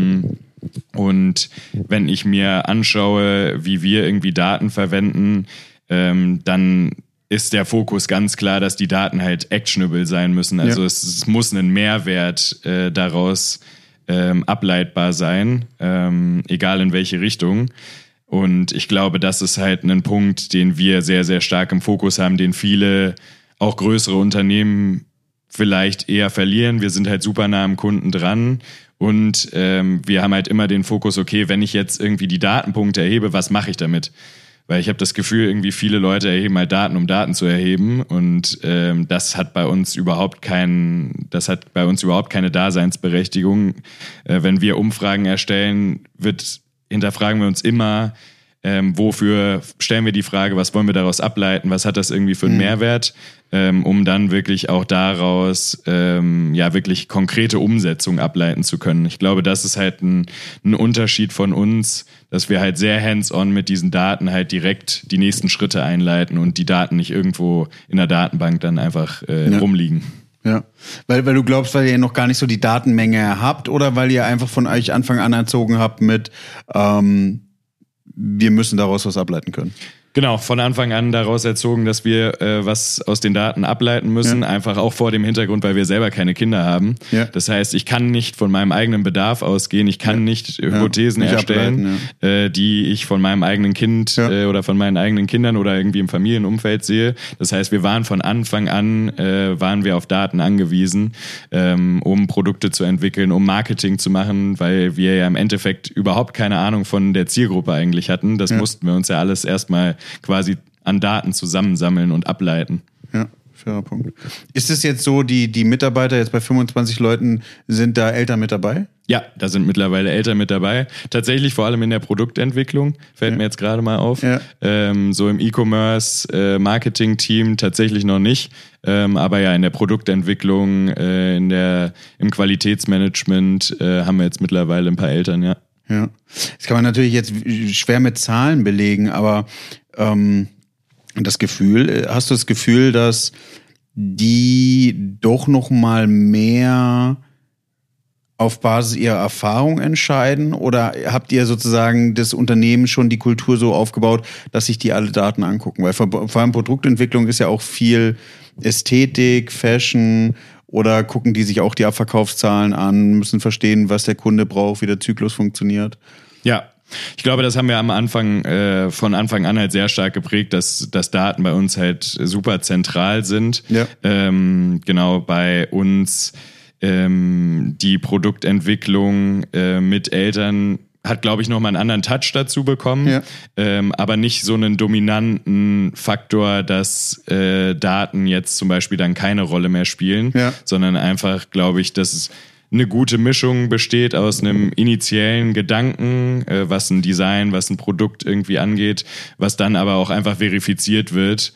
Und wenn ich mir anschaue, wie wir irgendwie Daten verwenden, ähm, dann ist der Fokus ganz klar, dass die Daten halt actionable sein müssen. Also ja. es, es muss ein Mehrwert äh, daraus ähm, ableitbar sein, ähm, egal in welche Richtung. Und ich glaube, das ist halt ein Punkt, den wir sehr, sehr stark im Fokus haben, den viele, auch größere Unternehmen vielleicht eher verlieren. Wir sind halt super nah am Kunden dran und ähm, wir haben halt immer den Fokus, okay, wenn ich jetzt irgendwie die Datenpunkte erhebe, was mache ich damit? Weil ich habe das Gefühl, irgendwie viele Leute erheben halt Daten, um Daten zu erheben und ähm, das hat bei uns überhaupt kein, das hat bei uns überhaupt keine Daseinsberechtigung. Äh, wenn wir Umfragen erstellen, wird hinterfragen wir uns immer, ähm, wofür stellen wir die Frage, was wollen wir daraus ableiten, was hat das irgendwie für einen mhm. Mehrwert? ähm, um dann wirklich auch daraus ähm, ja wirklich konkrete Umsetzung ableiten zu können. Ich glaube, das ist halt ein, ein Unterschied von uns, dass wir halt sehr hands-on mit diesen Daten halt direkt die nächsten Schritte einleiten und die Daten nicht irgendwo in der Datenbank dann einfach äh, ja. rumliegen. Ja, weil, weil du glaubst, weil ihr noch gar nicht so die Datenmenge habt oder weil ihr einfach von euch Anfang an erzogen habt mit ähm, wir müssen daraus was ableiten können. Genau, von Anfang an daraus erzogen, dass wir äh, was aus den Daten ableiten müssen, ja. einfach auch vor dem Hintergrund, weil wir selber keine Kinder haben. Ja. Das heißt, ich kann nicht von meinem eigenen Bedarf ausgehen, ich kann ja. nicht Hypothesen ja, nicht erstellen, ja. äh, die ich von meinem eigenen Kind ja. äh, oder von meinen eigenen Kindern oder irgendwie im Familienumfeld sehe. Das heißt, wir waren von Anfang an, äh, waren wir auf Daten angewiesen, ähm, um Produkte zu entwickeln, um Marketing zu machen, weil wir ja im Endeffekt überhaupt keine Ahnung von der Zielgruppe eigentlich hatten. Das ja. mussten wir uns ja alles erstmal quasi an Daten zusammensammeln und ableiten. Ja, fairer Punkt. Ist es jetzt so, die, die Mitarbeiter jetzt bei fünfundzwanzig Leuten, sind da Eltern mit dabei? Ja, da sind mittlerweile Eltern mit dabei. Tatsächlich vor allem in der Produktentwicklung, fällt ja. mir jetzt gerade mal auf. Ja. Ähm, so im E-Commerce, äh, Marketing-Team tatsächlich noch nicht. Ähm, aber ja, in der Produktentwicklung, äh, in der, im Qualitätsmanagement äh, haben wir jetzt mittlerweile ein paar Eltern, ja. Ja, das kann man natürlich jetzt schwer mit Zahlen belegen, aber ähm, das Gefühl, hast du das Gefühl, dass die doch noch mal mehr auf Basis ihrer Erfahrung entscheiden oder habt ihr sozusagen das Unternehmen schon die Kultur so aufgebaut, dass sich die alle Daten angucken? Weil vor, vor allem Produktentwicklung ist ja auch viel Ästhetik, Fashion. Oder gucken die sich auch die Abverkaufszahlen an, müssen verstehen, was der Kunde braucht, wie der Zyklus funktioniert? Ja, ich glaube, das haben wir am Anfang, äh, von Anfang an halt sehr stark geprägt, dass, dass Daten bei uns halt super zentral sind. Ja. Ähm, genau, bei uns ähm, die Produktentwicklung äh, mit Eltern hat, glaube ich, nochmal einen anderen Touch dazu bekommen, ja. ähm, aber nicht so einen dominanten Faktor, dass äh, Daten jetzt zum Beispiel dann keine Rolle mehr spielen, ja. sondern einfach, glaube ich, dass es eine gute Mischung besteht aus einem initiellen Gedanken, äh, was ein Design, was ein Produkt irgendwie angeht, was dann aber auch einfach verifiziert wird,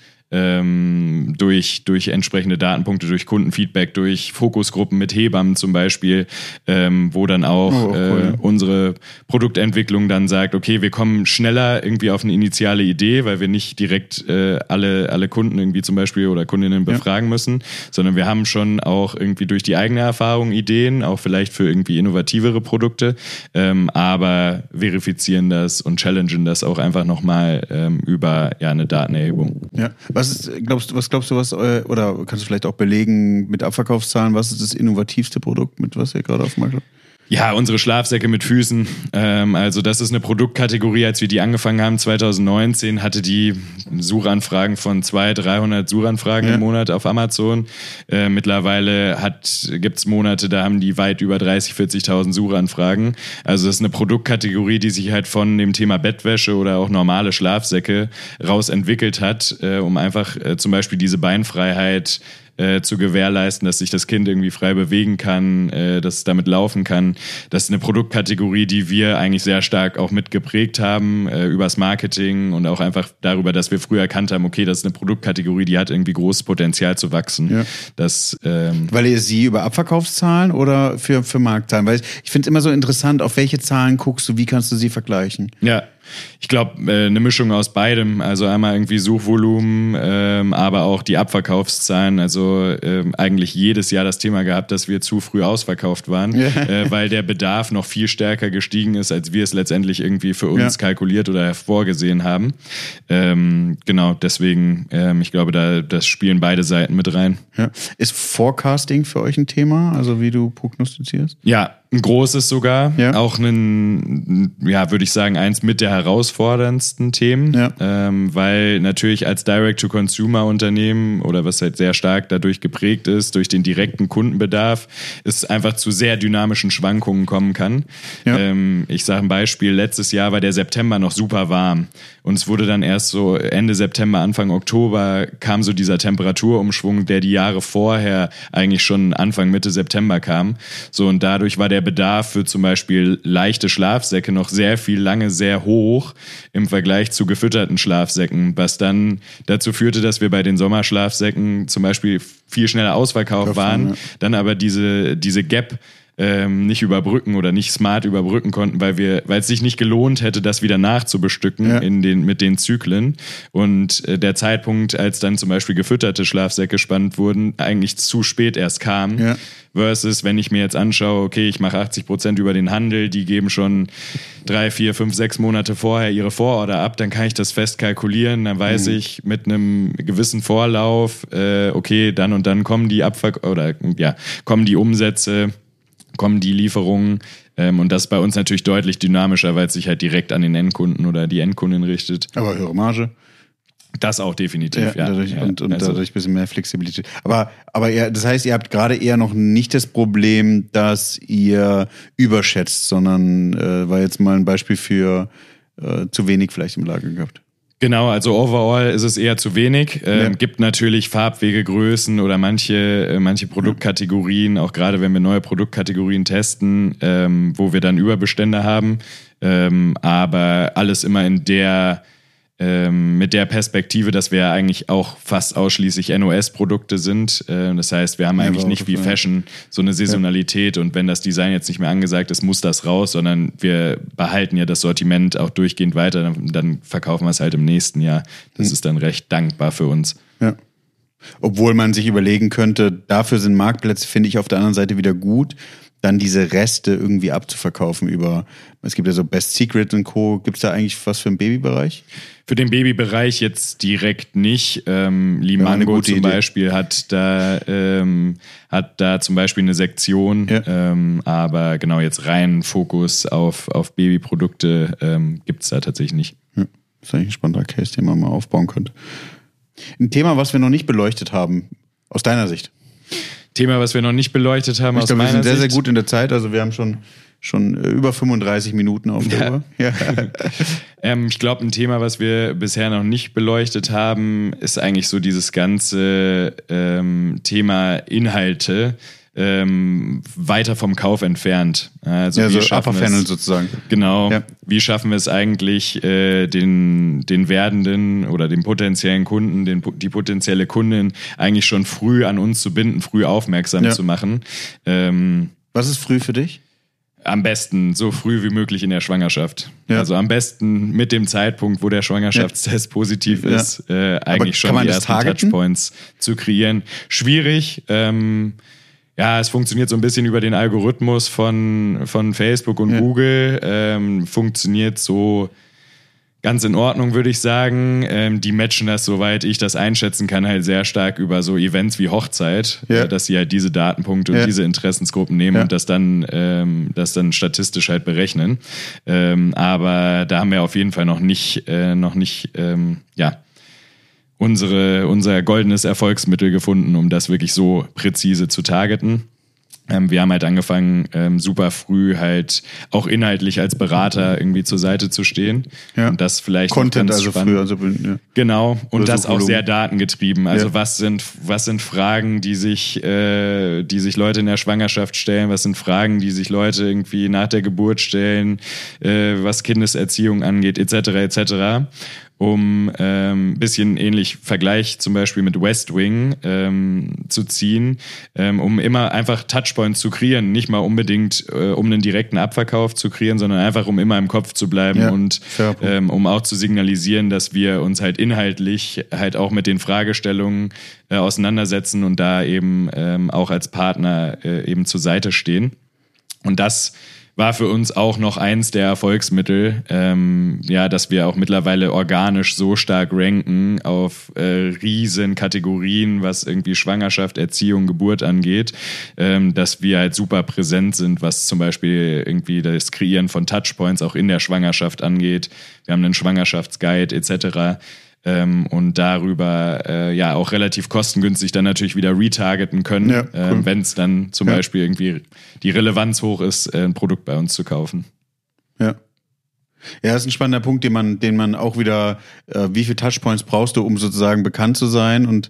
Ähm, durch, durch entsprechende Datenpunkte, durch Kundenfeedback, durch Fokusgruppen mit Hebammen zum Beispiel, ähm, wo dann auch oh, cool. äh, unsere Produktentwicklung dann sagt, okay, wir kommen schneller irgendwie auf eine initiale Idee, weil wir nicht direkt äh, alle, alle Kunden irgendwie zum Beispiel oder Kundinnen befragen ja. müssen, sondern wir haben schon auch irgendwie durch die eigene Erfahrung Ideen, auch vielleicht für irgendwie innovativere Produkte, ähm, aber verifizieren das und challengen das auch einfach nochmal ähm, über ja, eine Datenerhebung. Ja. Was ist, glaubst du, was glaubst du, was, oder kannst du vielleicht auch belegen mit Abverkaufszahlen, was ist das innovativste Produkt, mit was ihr gerade auf dem Markt habt? Ja, unsere Schlafsäcke mit Füßen. Ähm, also das ist eine Produktkategorie, als wir die angefangen haben, zwanzig neunzehn, hatte die Suchanfragen von zweihundert, dreihundert Suchanfragen ja. im Monat auf Amazon. Äh, mittlerweile gibt es Monate, da haben die weit über dreißigtausend, vierzigtausend Suchanfragen. Also das ist eine Produktkategorie, die sich halt von dem Thema Bettwäsche oder auch normale Schlafsäcke raus entwickelt hat, äh, um einfach äh, zum Beispiel diese Beinfreiheit Äh, zu gewährleisten, dass sich das Kind irgendwie frei bewegen kann, äh, dass es damit laufen kann. Das ist eine Produktkategorie, die wir eigentlich sehr stark auch mitgeprägt haben, äh, übers Marketing und auch einfach darüber, dass wir früher erkannt haben, okay, das ist eine Produktkategorie, die hat irgendwie großes Potenzial zu wachsen. Ja. Das, ähm Weil ihr sie über Abverkaufszahlen oder für, für Marktzahlen? Weil ich finde es immer so interessant, auf welche Zahlen guckst du, wie kannst du sie vergleichen? Ja. Ich glaube, äh, eine Mischung aus beidem. Also einmal irgendwie Suchvolumen, ähm, aber auch die Abverkaufszahlen. Also ähm, eigentlich jedes Jahr das Thema gehabt, dass wir zu früh ausverkauft waren, ja. äh, weil der Bedarf noch viel stärker gestiegen ist, als wir es letztendlich irgendwie für uns ja. kalkuliert oder hervorgesehen haben. Ähm, genau, deswegen, ähm, ich glaube, da das spielen beide Seiten mit rein. Ja. Ist Forecasting für euch ein Thema? Also wie du prognostizierst? Ja, ein großes sogar. Ja. Auch ein, ja, würde ich sagen, eins mit der herausforderndsten Themen, ja. ähm, weil natürlich als Direct-to-Consumer-Unternehmen oder was halt sehr stark dadurch geprägt ist, durch den direkten Kundenbedarf, es einfach zu sehr dynamischen Schwankungen kommen kann. Ja. Ähm, ich sage ein Beispiel, letztes Jahr war der September noch super warm und es wurde dann erst so Ende September, Anfang Oktober kam so dieser Temperaturumschwung, der die Jahre vorher eigentlich schon Anfang, Mitte September kam. So, und dadurch war der Bedarf für zum Beispiel leichte Schlafsäcke noch sehr viel lange sehr hoch im Vergleich zu gefütterten Schlafsäcken, was dann dazu führte, dass wir bei den Sommerschlafsäcken zum Beispiel viel schneller ausverkauft waren, ja. dann aber diese, diese Gap ähm, nicht überbrücken oder nicht smart überbrücken konnten, weil wir, weil es sich nicht gelohnt hätte, das wieder nachzubestücken ja. in den, mit den Zyklen. Und äh, der Zeitpunkt, als dann zum Beispiel gefütterte Schlafsäcke spannend wurden, eigentlich zu spät erst kam. Ja. Versus, wenn ich mir jetzt anschaue, okay, ich mache achtzig Prozent über den Handel, die geben schon drei, vier, fünf, sechs Monate vorher ihre Vororder ab, dann kann ich das fest kalkulieren, dann weiß mhm. ich mit einem gewissen Vorlauf, äh, okay, dann und dann kommen die Abver- oder ja, kommen die Umsätze, kommen die Lieferungen ähm, und das ist bei uns natürlich deutlich dynamischer, weil es sich halt direkt an den Endkunden oder die Endkunden richtet. Aber höhere Marge. Das auch definitiv, ja. ja. Dadurch, ja. Und, und also. dadurch ein bisschen mehr Flexibilität. Aber, aber ihr, das heißt, ihr habt gerade eher noch nicht das Problem, dass ihr überschätzt, sondern äh, war jetzt mal ein Beispiel für äh, zu wenig vielleicht im Lager gehabt. Genau, also overall ist es eher zu wenig. Ähm, ja. Gibt natürlich Farbwege, Größen oder manche, äh, manche Produktkategorien, auch gerade wenn wir neue Produktkategorien testen, ähm, wo wir dann Überbestände haben. Ähm, aber alles immer in der ähm, mit der Perspektive, dass wir eigentlich auch fast ausschließlich N O S-Produkte sind. Äh, das heißt, wir haben ja, eigentlich nicht wie Fashion so eine Saisonalität ja. und wenn das Design jetzt nicht mehr angesagt ist, muss das raus, sondern wir behalten ja das Sortiment auch durchgehend weiter, dann, dann verkaufen wir es halt im nächsten Jahr. Das mhm. ist dann recht dankbar für uns. Ja. Obwohl man sich überlegen könnte, dafür sind Marktplätze, finde ich, auf der anderen Seite wieder gut, dann diese Reste irgendwie abzuverkaufen über, es gibt ja so Best Secret und Co. Gibt es da eigentlich was für den Babybereich? Für den Babybereich jetzt direkt nicht. Ähm, Limango ja, zum Idee. Beispiel hat da, ähm, hat da zum Beispiel eine Sektion, ja. ähm, aber genau jetzt rein Fokus auf, auf Babyprodukte ähm, gibt es da tatsächlich nicht. Ja, das ist eigentlich ein spannender Case, den man mal aufbauen könnte. Ein Thema, was wir noch nicht beleuchtet haben, aus deiner Sicht? Thema, was wir noch nicht beleuchtet haben, ich aus glaube, meiner wir sind sehr, Sicht. sehr gut in der Zeit. Also wir haben schon, schon über fünfunddreißig Minuten auf der Uhr. Ja. Ja. ähm, ich glaube, ein Thema, was wir bisher noch nicht beleuchtet haben, ist eigentlich so dieses ganze ähm, Thema Inhalte. Ähm, weiter vom Kauf entfernt. Also ja, wie so schaffen Upper Funnel sozusagen. Genau. Ja. Wie schaffen wir es eigentlich, äh, den, den werdenden oder den potenziellen Kunden, den, die potenzielle Kundin eigentlich schon früh an uns zu binden, früh aufmerksam ja. zu machen. Ähm, Was ist früh für dich? Am besten so früh wie möglich in der Schwangerschaft. Ja. Also am besten mit dem Zeitpunkt, wo der Schwangerschaftstest ja. positiv ist, äh, eigentlich schon die ersten Touchpoints zu kreieren. Schwierig. Ähm, Ja, es funktioniert so ein bisschen über den Algorithmus von, von Facebook und ja. Google. Ähm, funktioniert so ganz in Ordnung, würde ich sagen. Ähm, die matchen das, soweit ich das einschätzen kann, halt sehr stark über so Events wie Hochzeit, ja. äh, dass sie halt diese Datenpunkte ja. und diese Interessensgruppen nehmen ja. und das dann, ähm, das dann statistisch halt berechnen. Ähm, aber da haben wir auf jeden Fall noch nicht, äh, noch nicht, ähm, ja, unsere, unser goldenes Erfolgsmittel gefunden, um das wirklich so präzise zu targeten. Ähm, wir haben halt angefangen, ähm, super früh halt auch inhaltlich als Berater irgendwie zur Seite zu stehen. Ja. Und das vielleicht Content ganz also spannend. früher. Also, ja. Genau. Und Oder das so auch Volumen. sehr datengetrieben. Also ja. was sind, was sind Fragen, die sich, äh, die sich Leute in der Schwangerschaft stellen? Was sind Fragen, die sich Leute irgendwie nach der Geburt stellen? Äh, was Kindeserziehung angeht, et cetera, et cetera. Um ähm, bisschen ähnlich Vergleich zum Beispiel mit West Wing ähm, zu ziehen, ähm, um immer einfach Touchpoints zu kreieren, nicht mal unbedingt äh, um einen direkten Abverkauf zu kreieren, sondern einfach um immer im Kopf zu bleiben ja, und ähm, um auch zu signalisieren, dass wir uns halt inhaltlich halt auch mit den Fragestellungen äh, auseinandersetzen und da eben ähm, auch als Partner äh, eben zur Seite stehen. Und das war für uns auch noch eins der Erfolgsmittel, ähm, ja, dass wir auch mittlerweile organisch so stark ranken auf äh, riesen Kategorien, was irgendwie Schwangerschaft, Erziehung, Geburt angeht, ähm, dass wir halt super präsent sind, was zum Beispiel irgendwie das Kreieren von Touchpoints auch in der Schwangerschaft angeht. Wir haben einen Schwangerschaftsguide et cetera. Ähm, und darüber äh, ja auch relativ kostengünstig dann natürlich wieder retargeten können, ja, cool. ähm, wenn es dann zum ja. Beispiel irgendwie die Relevanz hoch ist, äh, ein Produkt bei uns zu kaufen. Ja. Ja, das ist ein spannender Punkt, den man, den man auch wieder, äh, wie viele Touchpoints brauchst du, um sozusagen bekannt zu sein und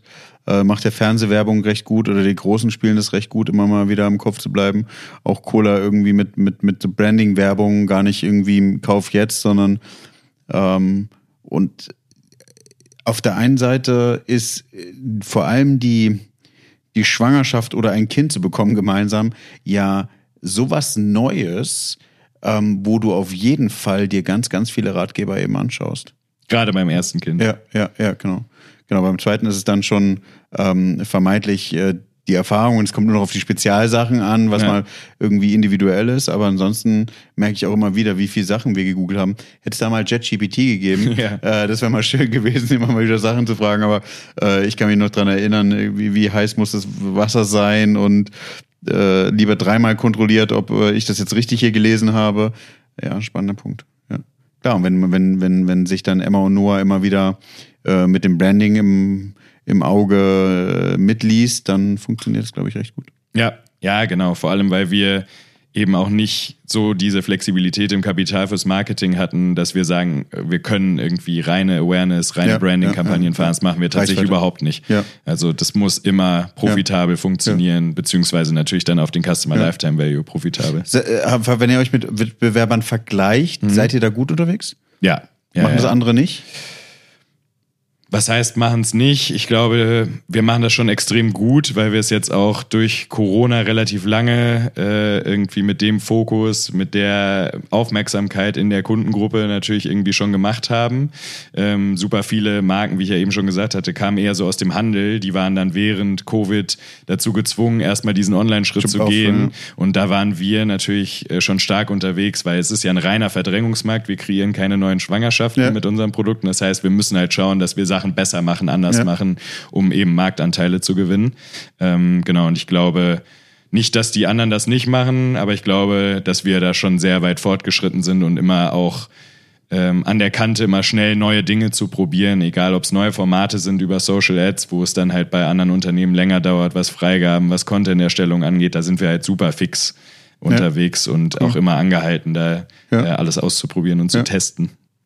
äh, macht der Fernsehwerbung recht gut oder die Großen spielen das recht gut, immer mal wieder im Kopf zu bleiben. Auch Cola irgendwie mit, mit, mit Branding-Werbung, gar nicht irgendwie Kauf jetzt, sondern ähm, und auf der einen Seite ist vor allem die, die Schwangerschaft oder ein Kind zu bekommen gemeinsam ja sowas Neues, ähm, wo du auf jeden Fall dir ganz, ganz viele Ratgeber eben anschaust. Gerade beim ersten Kind. Ja, ja, ja, genau. Genau, beim zweiten ist es dann schon ähm, vermeintlich äh, die Erfahrung und es kommt nur noch auf die Spezialsachen an, was ja. mal irgendwie individuell ist, aber ansonsten merke ich auch immer wieder, wie viele Sachen wir gegoogelt haben. Hätte es da mal ChatGPT gegeben, ja. äh, das wäre mal schön gewesen, immer mal wieder Sachen zu fragen, aber äh, ich kann mich noch dran erinnern, wie, wie heiß muss das Wasser sein und äh, lieber dreimal kontrolliert, ob äh, ich das jetzt richtig hier gelesen habe. Ja, spannender Punkt. Ja. Klar, und wenn, wenn, wenn, wenn sich dann Emma und Noah immer wieder äh, mit dem Branding im im Auge mitliest, dann funktioniert es, glaube ich, recht gut. Ja, ja, genau. Vor allem, weil wir eben auch nicht so diese Flexibilität im Kapital fürs Marketing hatten, dass wir sagen, wir können irgendwie reine Awareness, reine ja, Branding-Kampagnen ja, fahren. Das machen wir tatsächlich Reichweite. Überhaupt nicht. Ja. Also das muss immer profitabel ja. funktionieren, ja. beziehungsweise natürlich dann auf den Customer ja. Lifetime Value profitabel. Wenn ihr euch mit Wettbewerbern vergleicht, mhm. seid ihr da gut unterwegs? Ja. ja Machen ja. das andere nicht? Was heißt, machen es nicht? Ich glaube, wir machen das schon extrem gut, weil wir es jetzt auch durch Corona relativ lange äh, irgendwie mit dem Fokus, mit der Aufmerksamkeit in der Kundengruppe natürlich irgendwie schon gemacht haben. Ähm, super viele Marken, wie ich ja eben schon gesagt hatte, kamen eher so aus dem Handel. Die waren dann während Covid dazu gezwungen, erstmal diesen Online-Schritt zu gehen. Ja. Und da waren wir natürlich schon stark unterwegs, weil es ist ja ein reiner Verdrängungsmarkt. Wir kreieren keine neuen Schwangerschaften ja. mit unseren Produkten. Das heißt, wir müssen halt schauen, dass wir Sachen besser machen, anders ja. machen, um eben Marktanteile zu gewinnen. Ähm, genau, und ich glaube nicht, dass die anderen das nicht machen, aber ich glaube, dass wir da schon sehr weit fortgeschritten sind und immer auch ähm, an der Kante immer schnell neue Dinge zu probieren, egal ob es neue Formate sind über Social Ads, wo es dann halt bei anderen Unternehmen länger dauert, was Freigaben, was Content-Erstellung angeht, da sind wir halt super fix unterwegs ja. und cool. auch immer angehalten, da ja. äh, alles auszuprobieren und ja. zu testen.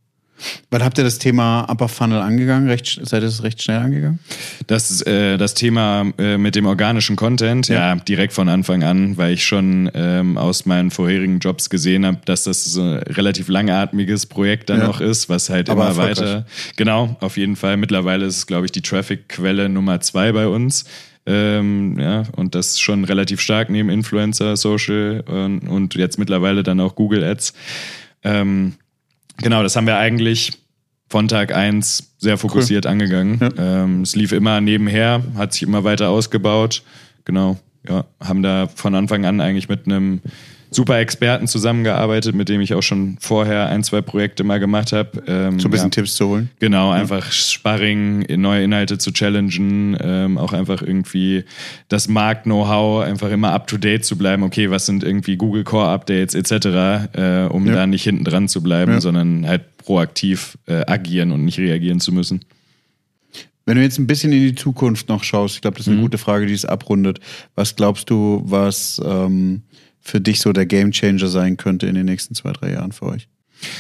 Wann habt ihr das Thema Upper Funnel angegangen? Recht, seid ihr das recht schnell angegangen? Das äh, das Thema äh, mit dem organischen Content, ja. ja, direkt von Anfang an, weil ich schon ähm, aus meinen vorherigen Jobs gesehen habe, dass das so ein relativ langatmiges Projekt dann ja. noch ist, was halt Aber immer weiter... Genau, auf jeden Fall. Mittlerweile ist es, glaube ich, die Traffic-Quelle Nummer zwei bei uns. Ähm, ja, und das schon relativ stark neben Influencer, Social und, und jetzt mittlerweile dann auch Google Ads. Ähm, Genau, das haben wir eigentlich von Tag eins sehr fokussiert cool. angegangen. Ja. Ähm, es lief immer nebenher, hat sich immer weiter ausgebaut. Genau, ja, haben da von Anfang an eigentlich mit einem super Experten zusammengearbeitet, mit dem ich auch schon vorher ein, zwei Projekte mal gemacht habe. Ähm, so ein bisschen ja. Tipps zu holen. Genau, einfach Sparring, neue Inhalte zu challengen, ähm, auch einfach irgendwie das Markt-Know-how, einfach immer up-to-date zu bleiben. Okay, was sind irgendwie Google Core-Updates et cetera, äh, um ja. da nicht hinten dran zu bleiben, ja. sondern halt proaktiv äh, agieren und nicht reagieren zu müssen. Wenn du jetzt ein bisschen in die Zukunft noch schaust, ich glaube, das ist eine mhm. gute Frage, die es abrundet. Was glaubst du, was ähm, für dich so der Gamechanger sein könnte in den nächsten zwei, drei Jahren für euch?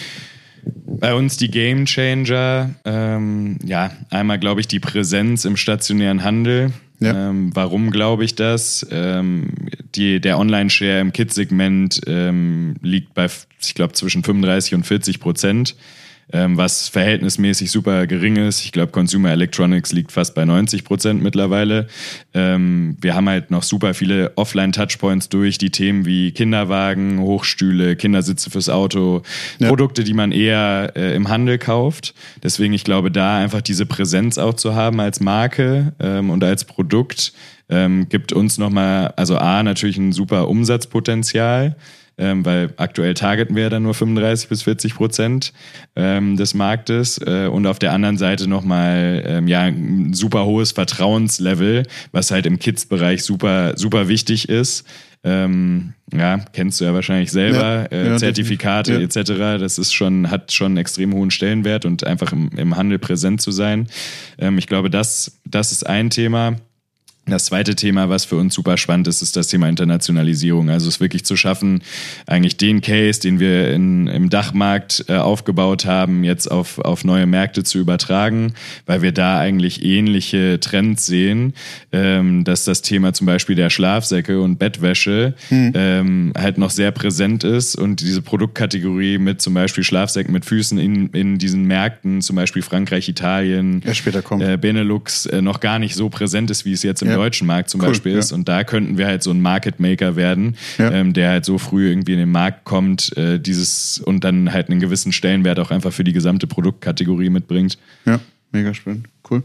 Bei uns die Gamechanger, ähm, ja, einmal glaube ich die Präsenz im stationären Handel. Ja. Ähm, warum glaube ich das? Ähm, die, der Online-Share im Kids-Segment ähm, liegt bei, ich glaube, zwischen fünfunddreißig und vierzig Prozent. Ähm, was verhältnismäßig super gering ist. Ich glaube, Consumer Electronics liegt fast bei neunzig Prozent mittlerweile. Ähm, wir haben halt noch super viele Offline-Touchpoints durch die Themen wie Kinderwagen, Hochstühle, Kindersitze fürs Auto, ja. Produkte, die man eher äh, im Handel kauft. Deswegen, ich glaube, da einfach diese Präsenz auch zu haben als Marke ähm, und als Produkt ähm, gibt uns nochmal, also A, natürlich ein super Umsatzpotenzial, Ähm, weil aktuell targeten wir ja dann nur fünfunddreißig bis vierzig Prozent ähm, des Marktes äh, und auf der anderen Seite nochmal ähm, ja, ein super hohes Vertrauenslevel, was halt im Kids-Bereich super, super wichtig ist. Ähm, ja, kennst du ja wahrscheinlich selber, ja, äh, ja, Zertifikate ja. et cetera. Das ist schon, hat schon einen extrem hohen Stellenwert und einfach im, im Handel präsent zu sein. Ähm, ich glaube, das, das ist ein Thema. Das zweite Thema, was für uns super spannend ist, ist das Thema Internationalisierung. Also es wirklich zu schaffen, eigentlich den Case, den wir in, im Dachmarkt äh, aufgebaut haben, jetzt auf, auf neue Märkte zu übertragen, weil wir da eigentlich ähnliche Trends sehen, ähm, dass das Thema zum Beispiel der Schlafsäcke und Bettwäsche mhm. ähm, halt noch sehr präsent ist und diese Produktkategorie mit zum Beispiel Schlafsäcken mit Füßen in, in diesen Märkten, zum Beispiel Frankreich, Italien, ja, später kommt. Äh, Benelux, äh, noch gar nicht so präsent ist, wie es jetzt im ja. deutschen Markt zum cool, Beispiel ist. Ja. Und da könnten wir halt so ein Market Maker werden, ja. ähm, der halt so früh irgendwie in den Markt kommt, äh, dieses und dann halt einen gewissen Stellenwert auch einfach für die gesamte Produktkategorie mitbringt. Ja, mega spannend. Cool.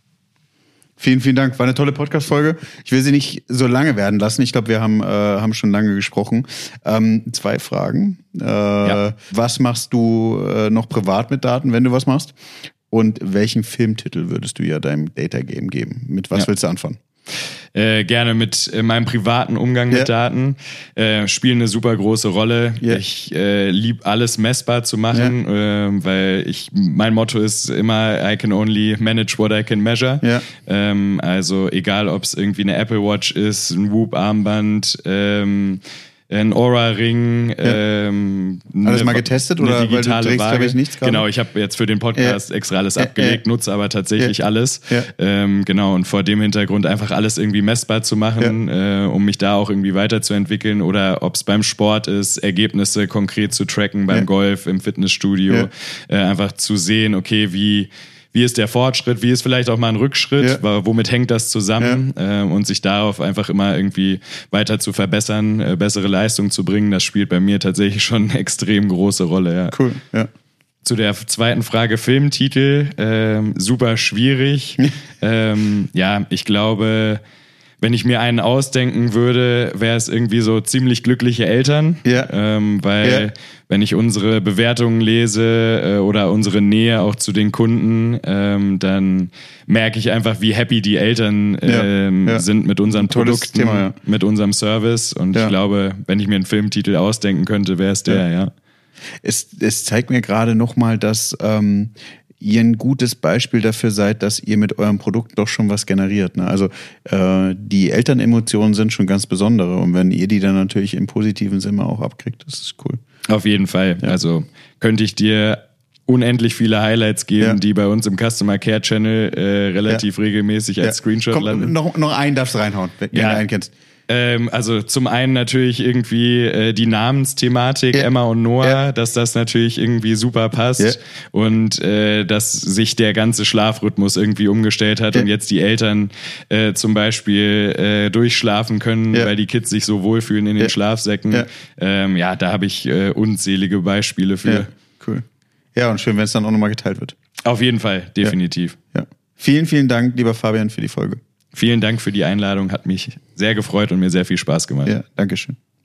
Vielen, vielen Dank. War eine tolle Podcast-Folge. Ich will sie nicht so lange werden lassen. Ich glaube, wir haben, äh, haben schon lange gesprochen. Ähm, zwei Fragen. Äh, ja. Was machst du äh, noch privat mit Daten, wenn du was machst? Und welchen Filmtitel würdest du ja deinem Data Game geben? Mit was ja. willst du anfangen? Äh, gerne mit äh, meinem privaten Umgang yeah. mit Daten. Äh, spielen eine super große Rolle. Yeah. Ich äh, liebe alles messbar zu machen, yeah. äh, weil ich mein Motto ist immer, I can only manage what I can measure. Yeah. Ähm, also egal, ob es irgendwie eine Apple Watch ist, ein Whoop-Armband, ähm, ein Aura-Ring, ja. ähm, alles mal getestet oder digitale weil du trägst, Waage. Ich, nichts gerade? Genau, ich habe jetzt für den Podcast ja. extra alles abgelegt, ja. nutze aber tatsächlich ja. alles. Ja. Ähm, genau, und vor dem Hintergrund einfach alles irgendwie messbar zu machen, ja. äh, um mich da auch irgendwie weiterzuentwickeln oder ob es beim Sport ist, Ergebnisse konkret zu tracken, beim ja. Golf, im Fitnessstudio, ja. äh, einfach zu sehen, okay, wie Wie ist der Fortschritt, wie ist vielleicht auch mal ein Rückschritt, ja. womit hängt das zusammen ja. äh, und sich darauf einfach immer irgendwie weiter zu verbessern, äh, bessere Leistung zu bringen, das spielt bei mir tatsächlich schon eine extrem große Rolle. Ja. Cool, ja. Zu der zweiten Frage, Filmtitel, ähm, super schwierig. ähm, ja, ich glaube, wenn ich mir einen ausdenken würde, wäre es irgendwie so ziemlich glückliche Eltern, ja. ähm, weil ja. wenn ich unsere Bewertungen lese äh, oder unsere Nähe auch zu den Kunden, ähm, dann merke ich einfach, wie happy die Eltern ähm, ja. Ja. sind mit unseren Produkten, Thema, ja. mit unserem Service. Und ja. ich glaube, wenn ich mir einen Filmtitel ausdenken könnte, wäre es der, ja. ja. Es, es zeigt mir gerade nochmal, dass ähm, ihr ein gutes Beispiel dafür seid, dass ihr mit eurem Produkt doch schon was generiert. Ne? Also äh, die Elternemotionen sind schon ganz besondere und wenn ihr die dann natürlich im positiven Sinne auch abkriegt, das ist cool. Auf jeden Fall. Ja. Also könnte ich dir unendlich viele Highlights geben, ja. die bei uns im Customer Care Channel äh, relativ ja. regelmäßig als ja. Screenshot Komm, landen. Noch, noch einen darfst du reinhauen, wenn ja. du einen kennst. Ähm, also zum einen natürlich irgendwie äh, die Namensthematik ja. Emma und Noah, ja. dass das natürlich irgendwie super passt ja. und äh, dass sich der ganze Schlafrhythmus irgendwie umgestellt hat ja. und jetzt die Eltern äh, zum Beispiel äh, durchschlafen können, ja. weil die Kids sich so wohlfühlen in den ja. Schlafsäcken. Ja, ähm, ja da habe ich äh, unzählige Beispiele für. Ja. Cool. Ja, und schön, wenn es dann auch nochmal geteilt wird. Auf jeden Fall, definitiv. Ja. Ja. Vielen, vielen Dank, lieber Fabian, für die Folge. Vielen Dank für die Einladung, hat mich sehr gefreut und mir sehr viel Spaß gemacht. Ja, danke schön.